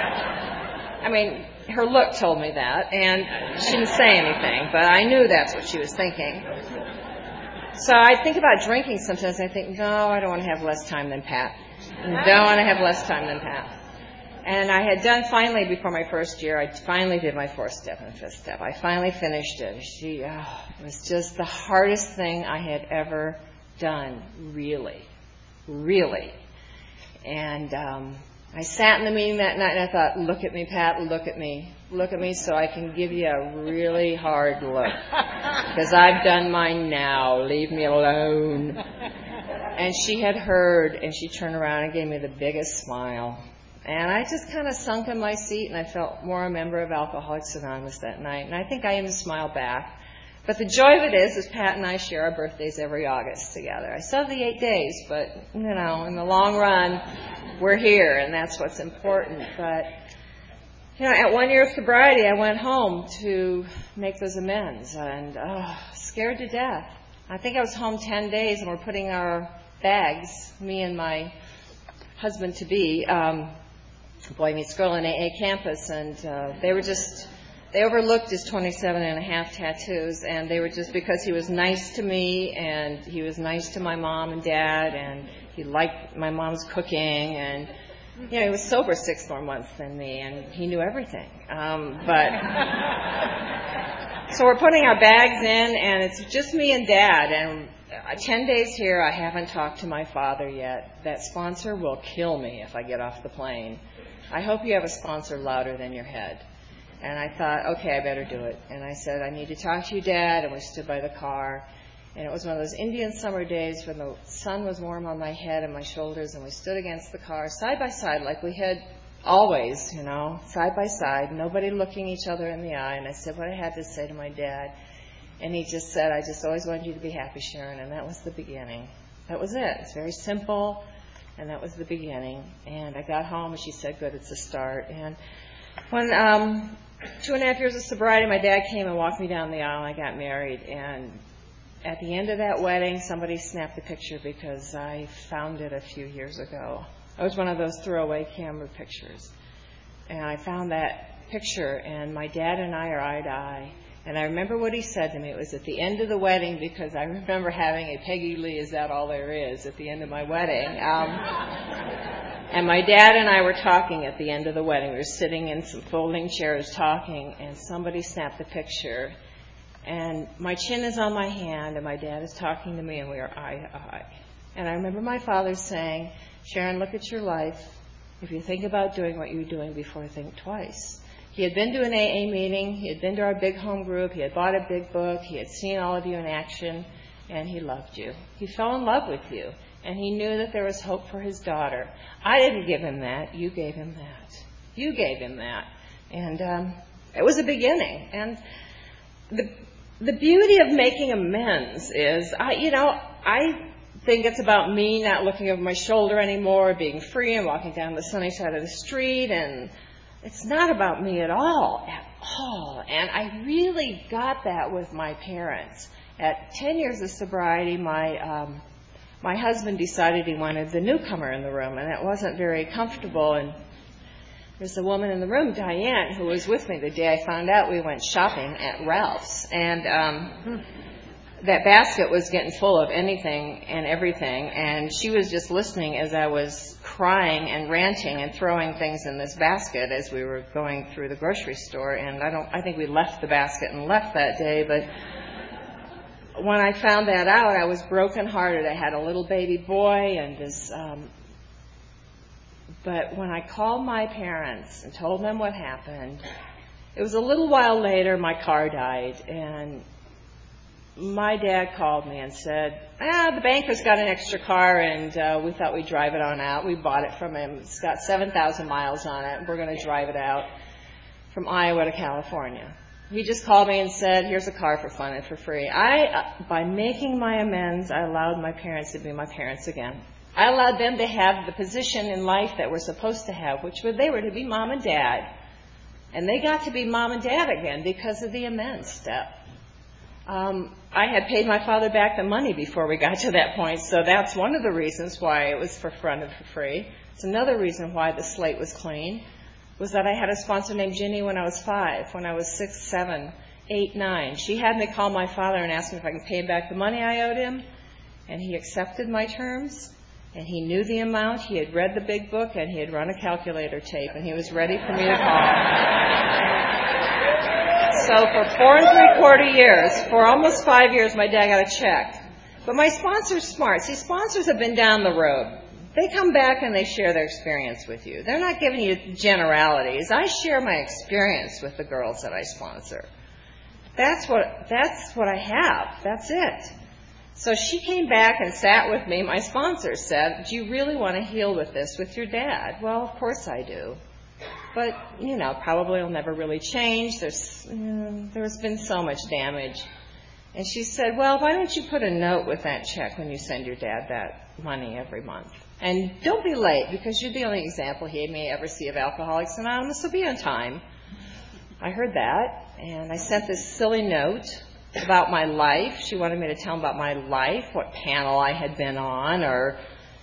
her look told me that, and she didn't say anything, but I knew that's what she was thinking. So I think about drinking sometimes, and I think, no, I don't want to have less time than Pat. Don't want to have less time than Pat. And I had done finally, before my first year, I finally did my 4th step and 5th step. I finally finished it. It was just the hardest thing I had ever done, really. Really. And I sat in the meeting that night, and I thought, look at me, Pat, look at me so I can give you a really hard look. Because I've done mine now. Leave me alone. And she had heard, and she turned around and gave me the biggest smile. And I just kind of sunk in my seat, and I felt more a member of Alcoholics Anonymous that night. And I think I even smiled back. But the joy of it is Pat and I share our birthdays every August together. I still have the 8 days, but, in the long run, we're here, and that's what's important. But, at 1 year of sobriety, I went home to make those amends, and scared to death. I think I was home 10 days, and we're putting our bags, me and my husband-to-be, Boy Meets Girl in AA campus, and they overlooked his 27 and a half tattoos, and they were just because he was nice to me, and he was nice to my mom and dad, and he liked my mom's cooking, and he was sober 6 more months than me, and he knew everything. So we're putting our bags in, and it's just me and Dad, and 10 days here, I haven't talked to my father yet. That sponsor will kill me if I get off the plane. I hope you have a sponsor louder than your head. And I thought, okay, I better do it. And I said, I need to talk to you, Dad, and we stood by the car. And it was one of those Indian summer days when the sun was warm on my head and my shoulders, and we stood against the car side by side like we had always, side by side, nobody looking each other in the eye. And I said what I had to say to my dad. And he just said, I just always wanted you to be happy, Sharon. And that was the beginning. That was it. It's very simple. And that was the beginning. And I got home, and she said, good, it's a start. And when 2.5 years of sobriety, my dad came and walked me down the aisle, and I got married. And at the end of that wedding, somebody snapped the picture because I found it a few years ago. It was one of those throwaway camera pictures. And I found that picture, and my dad and I are eye to eye. And I remember what he said to me. It was at the end of the wedding, because I remember having a Peggy Lee, is that all there is, at the end of my wedding. And my dad and I were talking at the end of the wedding. We were sitting in some folding chairs talking, and somebody snapped the picture. And my chin is on my hand, and my dad is talking to me, and we are eye to eye. And I remember my father saying, Sharon, look at your life. If you think about doing what you're doing before, think twice. He had been to an AA meeting. He had been to our big home group. He had bought a big book. He had seen all of you in action, and he loved you. He fell in love with you, and he knew that there was hope for his daughter. I didn't give him that. You gave him that. You gave him that. And it was a beginning. And the beauty of making amends is, I think it's about me not looking over my shoulder anymore, being free and walking down the sunny side of the street, and it's not about me at all. And I really got that with my parents. At 10 years of sobriety, my husband decided he wanted the newcomer in the room, and it wasn't very comfortable. And there's a woman in the room, Diane, who was with me the day I found out. We went shopping at Ralph's, and that basket was getting full of anything and everything, and she was just listening as I was crying and ranting and throwing things in this basket as we were going through the grocery store. And I think we left the basket and left that day, but when I found that out, I was brokenhearted. I had a little baby boy, and but when I called my parents and told them what happened, it was a little while later, my car died, and my dad called me and said, the banker's got an extra car, and we thought we'd drive it on out. We bought it from him. It's got 7,000 miles on it. We're going to drive it out from Iowa to California. He just called me and said, here's a car for fun and for free. By making my amends, I allowed my parents to be my parents again. I allowed them to have the position in life that we're supposed to have, which they were to be mom and dad. And they got to be mom and dad again because of the amends step. I had paid my father back the money before we got to that point, so that's one of the reasons why it was for fun and for free. It's another reason why the slate was clean, was that I had a sponsor named Ginny when I was 5, when I was 6, 7, 8, 9. She had me call my father and ask him if I could pay him back the money I owed him, and he accepted my terms, and he knew the amount. He had read the big book, and he had run a calculator tape, and he was ready for me to call. So for 4 3/4 years, for almost 5 years, my dad got a check. But my sponsor's smart. See, sponsors have been down the road. They come back and they share their experience with you. They're not giving you generalities. I share my experience with the girls that I sponsor. That's what I have. That's it. So she came back and sat with me. My sponsor said, do you really want to heal with this with your dad? Well, of course I do. But, probably it'll never really change. There's been so much damage. And she said, well, why don't you put a note with that check when you send your dad that money every month? And don't be late, because you're the only example he may ever see of Alcoholics Anonymous, so be on time. I heard that, and I sent this silly note about my life. She wanted me to tell him about my life, what panel I had been on, or,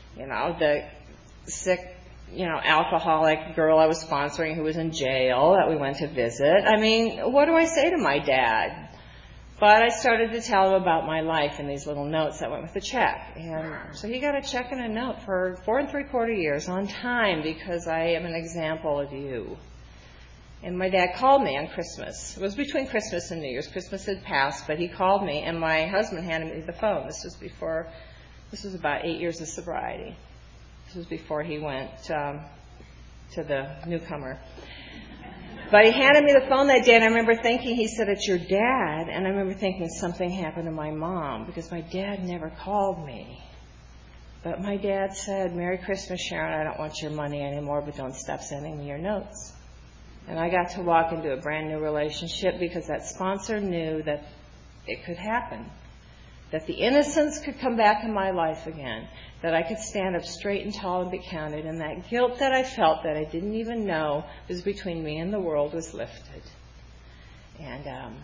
the sick, alcoholic girl I was sponsoring who was in jail that we went to visit. I mean, what do I say to my dad? But I started to tell him about my life in these little notes that went with the check. And so he got a check and a note for 4 3/4 years on time, because I am an example of you. And my dad called me on Christmas. It was between Christmas and New Year's. Christmas had passed, but he called me, and my husband handed me the phone. This was about 8 years of sobriety. This was before he went to the newcomer. But he handed me the phone that day, and I remember thinking, he said, it's your dad. And I remember thinking something happened to my mom, because my dad never called me. But my dad said, Merry Christmas, Sharon. I don't want your money anymore, but don't stop sending me your notes. And I got to walk into a brand new relationship, because that sponsor knew that it could happen, that the innocence could come back in my life again, that I could stand up straight and tall and be counted, and that guilt that I felt that I didn't even know was between me and the world was lifted. And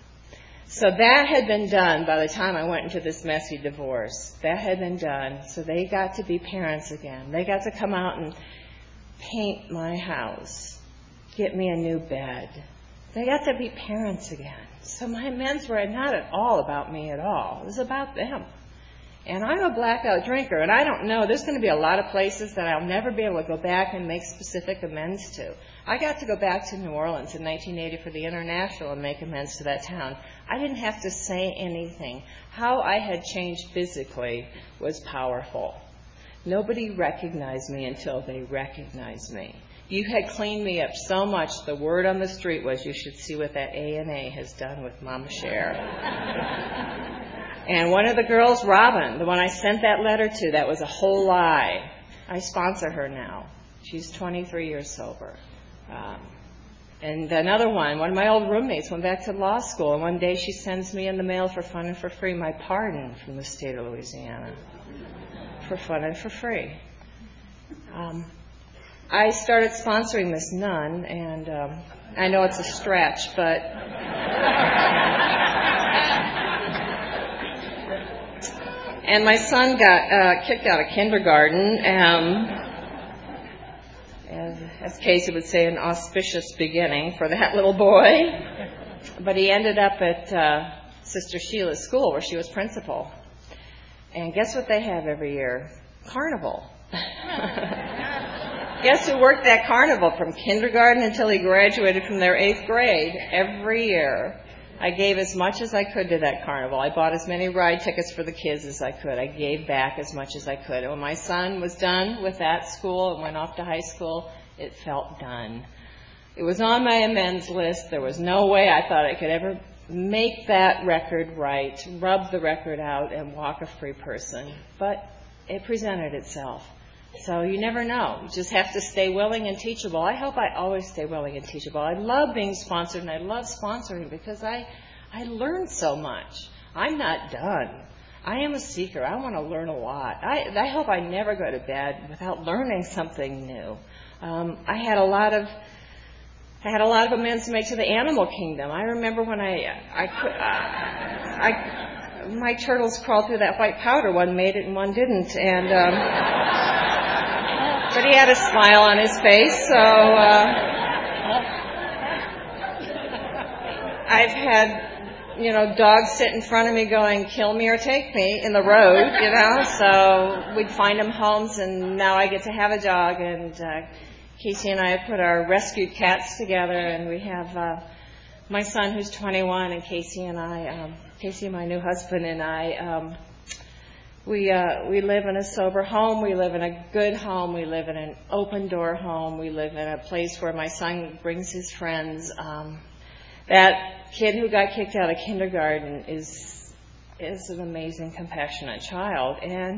so that had been done by the time I went into this messy divorce. That had been done. So they got to be parents again. They got to come out and paint my house, get me a new bed. They got to be parents again. So my amends were not at all about me at all. It was about them. And I'm a blackout drinker, and I don't know. There's going to be a lot of places that I'll never be able to go back and make specific amends to. I got to go back to New Orleans in 1980 for the International and make amends to that town. I didn't have to say anything. How I had changed physically was powerful. Nobody recognized me until they recognized me. You had cleaned me up so much, the word on the street was, you should see what that A&A has done with Mama Cher. And one of the girls, Robin, the one I sent that letter to, that was a whole lie. I sponsor her now. She's 23 years sober. And another one of my old roommates went back to law school, and one day she sends me in the mail for fun and for free my pardon from the state of Louisiana. For fun and for free. I started sponsoring this nun, and I know it's a stretch, but and my son got kicked out of kindergarten. As Casey would say, an auspicious beginning for that little boy. But he ended up at Sister Sheila's school, where she was principal. And guess what they have every year? Carnival. Guess who worked that carnival from kindergarten until he graduated from their 8th grade? Every year. I gave as much as I could to that carnival. I bought as many ride tickets for the kids as I could. I gave back as much as I could. And when my son was done with that school and went off to high school, it felt done. It was on my amends list. There was no way I thought I could ever make that record right, rub the record out, and walk a free person. But it presented itself. So you never know. You just have to stay willing and teachable. I hope I always stay willing and teachable. I love being sponsored, and I love sponsoring because I learn so much. I'm not done. I am a seeker. I want to learn a lot. I hope I never go to bed without learning something new. I had a lot of amends to make to the animal kingdom. I remember when my turtles crawled through that white powder. One made it and one didn't, and but he had a smile on his face. So I've had dogs sit in front of me going, "Kill me or take me," in the road. So we'd find them homes, and now I get to have a dog, and Casey and I have put our rescued cats together, and we have my son who's 21, and Casey, my new husband, and I, we live in a sober home. We live in a good home. We live in an open door home. We live in a place where my son brings his friends. That kid who got kicked out of kindergarten is an amazing, compassionate child, and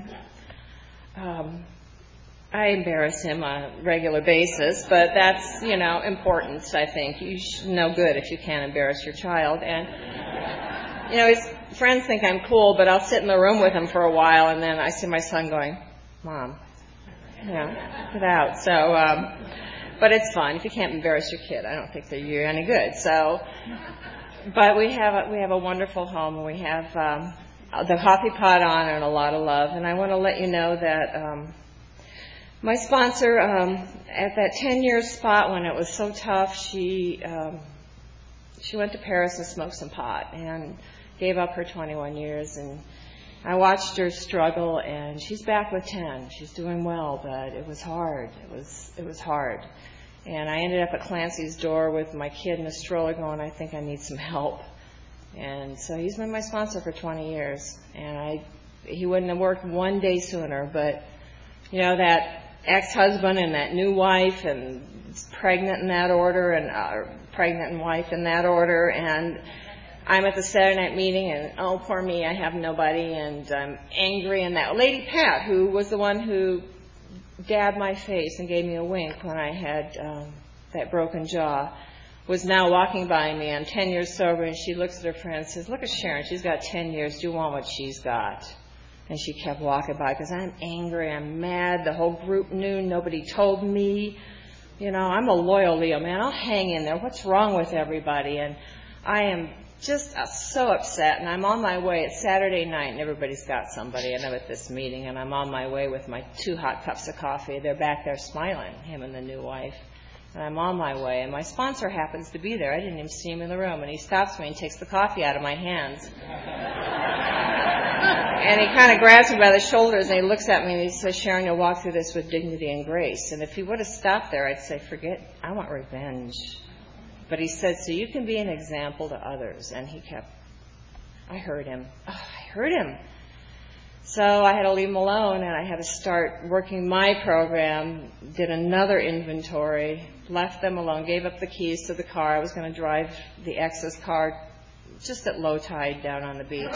I embarrass him on a regular basis, but that's, important, I think. You should know good if you can't embarrass your child. And, his friends think I'm cool, but I'll sit in the room with him for a while, and then I see my son going, "Mom, get out." So, but it's fun. If you can't embarrass your kid, I don't think that you're any good. So, but we have a wonderful home, and we have the coffee pot on and a lot of love. And I want to let you know that my sponsor, at that 10-year spot when it was so tough, she went to Paris and smoked some pot and gave up her 21 years. And I watched her struggle, and she's back with 10. She's doing well, but it was hard. It was hard. And I ended up at Clancy's door with my kid in a stroller going, "I think I need some help." And so he's been my sponsor for 20 years. And he wouldn't have worked one day sooner, but that ex-husband and that new wife, and pregnant in that order, and pregnant and wife in that order, and I'm at the Saturday night meeting, and oh, poor me, I have nobody, and I'm angry. And that lady Pat, who was the one who dabbed my face and gave me a wink when I had that broken jaw, was now walking by me. I'm 10 years sober, and she looks at her friend and says, "Look at Sharon, she's got 10 years. Do you want what she's got?" And she kept walking by because I'm angry, I'm mad. The whole group knew, nobody told me. I'm a loyal Leo, man. I'll hang in there. What's wrong with everybody? And I am just so upset, and I'm on my way. It's Saturday night, and everybody's got somebody, and I'm at this meeting, and I'm on my way with my 2 hot cups of coffee. They're back there smiling, him and the new wife. And I'm on my way, and my sponsor happens to be there. I didn't even see him in the room, and he stops me and takes the coffee out of my hands. And he kind of grabs me by the shoulders, and he looks at me, and he says, "Sharon, you'll walk through this with dignity and grace." And if he would have stopped there, I'd say, "Forget, I want revenge." But he said, "So you can be an example to others." And I heard him. So I had to leave him alone, and I had to start working my program, did another inventory, left them alone, gave up the keys to the car. I was going to drive the ex's car just at low tide down on the beach.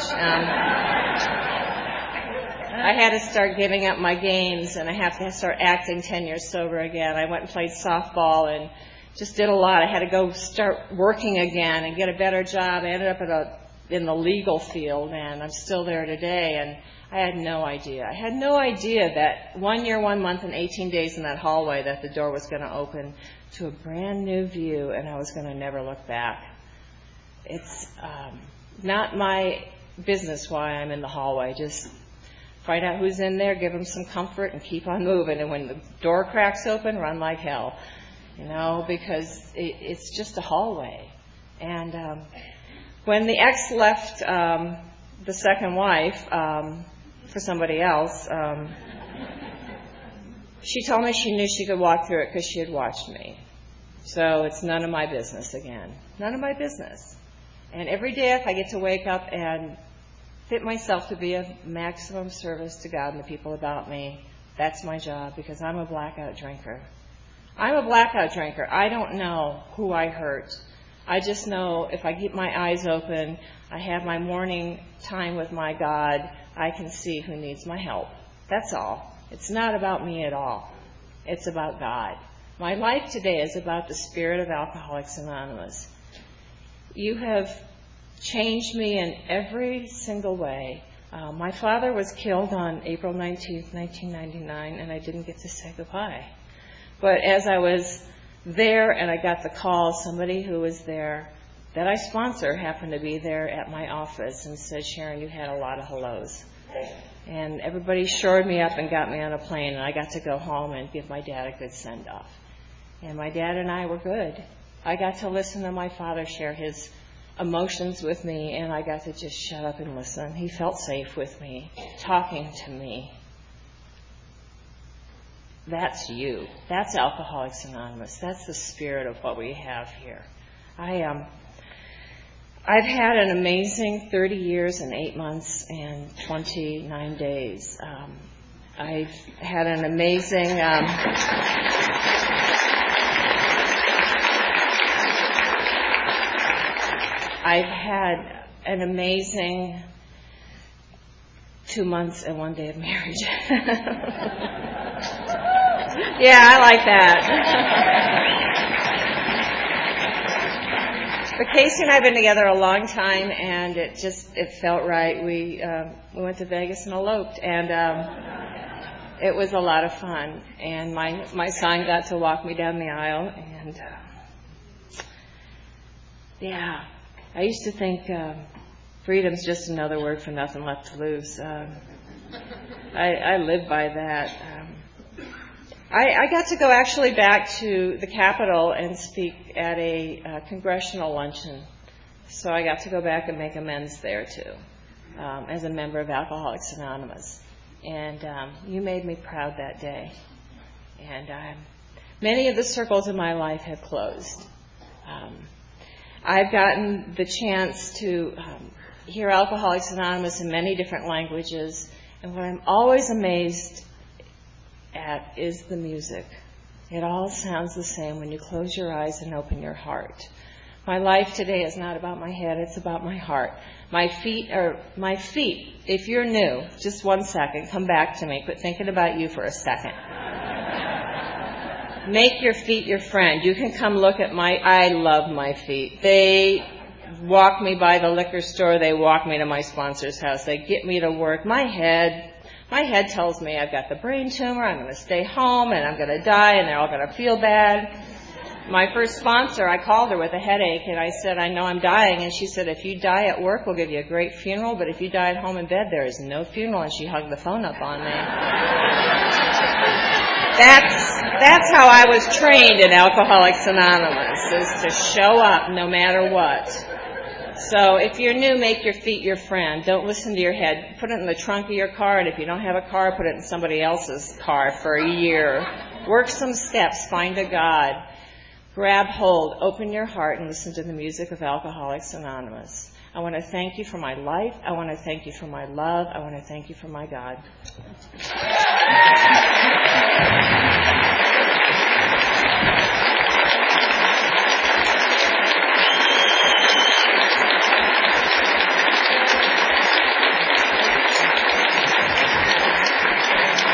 I had to start giving up my games, and I have to start acting 10 years sober again. I went and played softball, and just did a lot. I had to go start working again and get a better job. I ended up in the legal field, and I'm still there today, and I had no idea. I had no idea that 1 year, 1 month, and 18 days in that hallway that the door was going to open to a brand new view, and I was going to never look back. It's not my business why I'm in the hallway. Just find out who's in there, give them some comfort, and keep on moving. And when the door cracks open, run like hell, because it's just a hallway. And when the ex left the second wife for somebody else, she told me she knew she could walk through it because she had watched me. So it's none of my business again. None of my business. And every day if I get to wake up and fit myself to be of maximum service to God and the people about me, that's my job, because I'm a blackout drinker. I'm a blackout drinker. I don't know who I hurt. I just know if I keep my eyes open, I have my morning time with my God, I can see who needs my help. That's all. It's not about me at all. It's about God. My life today is about the spirit of Alcoholics Anonymous. You have changed me in every single way. My father was killed on April 19th, 1999, and I didn't get to say goodbye. But as I was there and I got the call, somebody who was there that I sponsor happened to be there at my office and said, "Sharon, you had a lot of hellos." And everybody shored me up and got me on a plane, and I got to go home and give my dad a good send-off. And my dad and I were good. I got to listen to my father share his emotions with me, and I got to just shut up and listen. He felt safe with me, talking to me. That's you. That's Alcoholics Anonymous. That's the spirit of what we have here. I've had an amazing 30 years and 8 months and 29 days. I've had an amazing... I've had an amazing 2 months and 1 day of marriage. Yeah, I like that. But Casey and I have been together a long time, and it felt right. We went to Vegas and eloped, and it was a lot of fun. And my son got to walk me down the aisle, and yeah. I used to think freedom's just another word for nothing left to lose. I live by that. I got to go actually back to the Capitol and speak at a congressional luncheon. So I got to go back and make amends there, too, as a member of Alcoholics Anonymous. And you made me proud that day. And many of the circles in my life have closed. I've gotten the chance to hear Alcoholics Anonymous in many different languages, and what I'm always amazed at is the music. It all sounds the same when you close your eyes and open your heart. My life today is not about my head, it's about my heart. My feet, if you're new, just 1 second, come back to me. Quit thinking about you for a second. Make your feet your friend. You can come look at I love my feet. They walk me by the liquor store. They walk me to my sponsor's house. They get me to work. My head tells me I've got the brain tumor. I'm going to stay home and I'm going to die and they're all going to feel bad. My first sponsor, I called her with a headache and I said, "I know I'm dying." And she said, "If you die at work, we'll give you a great funeral. But if you die at home in bed, there is no funeral." And she hugged the phone up on me. That's how I was trained in Alcoholics Anonymous, is to show up no matter what. So if you're new, make your feet your friend. Don't listen to your head. Put it in the trunk of your car, and if you don't have a car, put it in somebody else's car for a year. Work some steps. Find a God. Grab hold. Open your heart and listen to the music of Alcoholics Anonymous. I want to thank you for my life. I want to thank you for my love. I want to thank you for my God.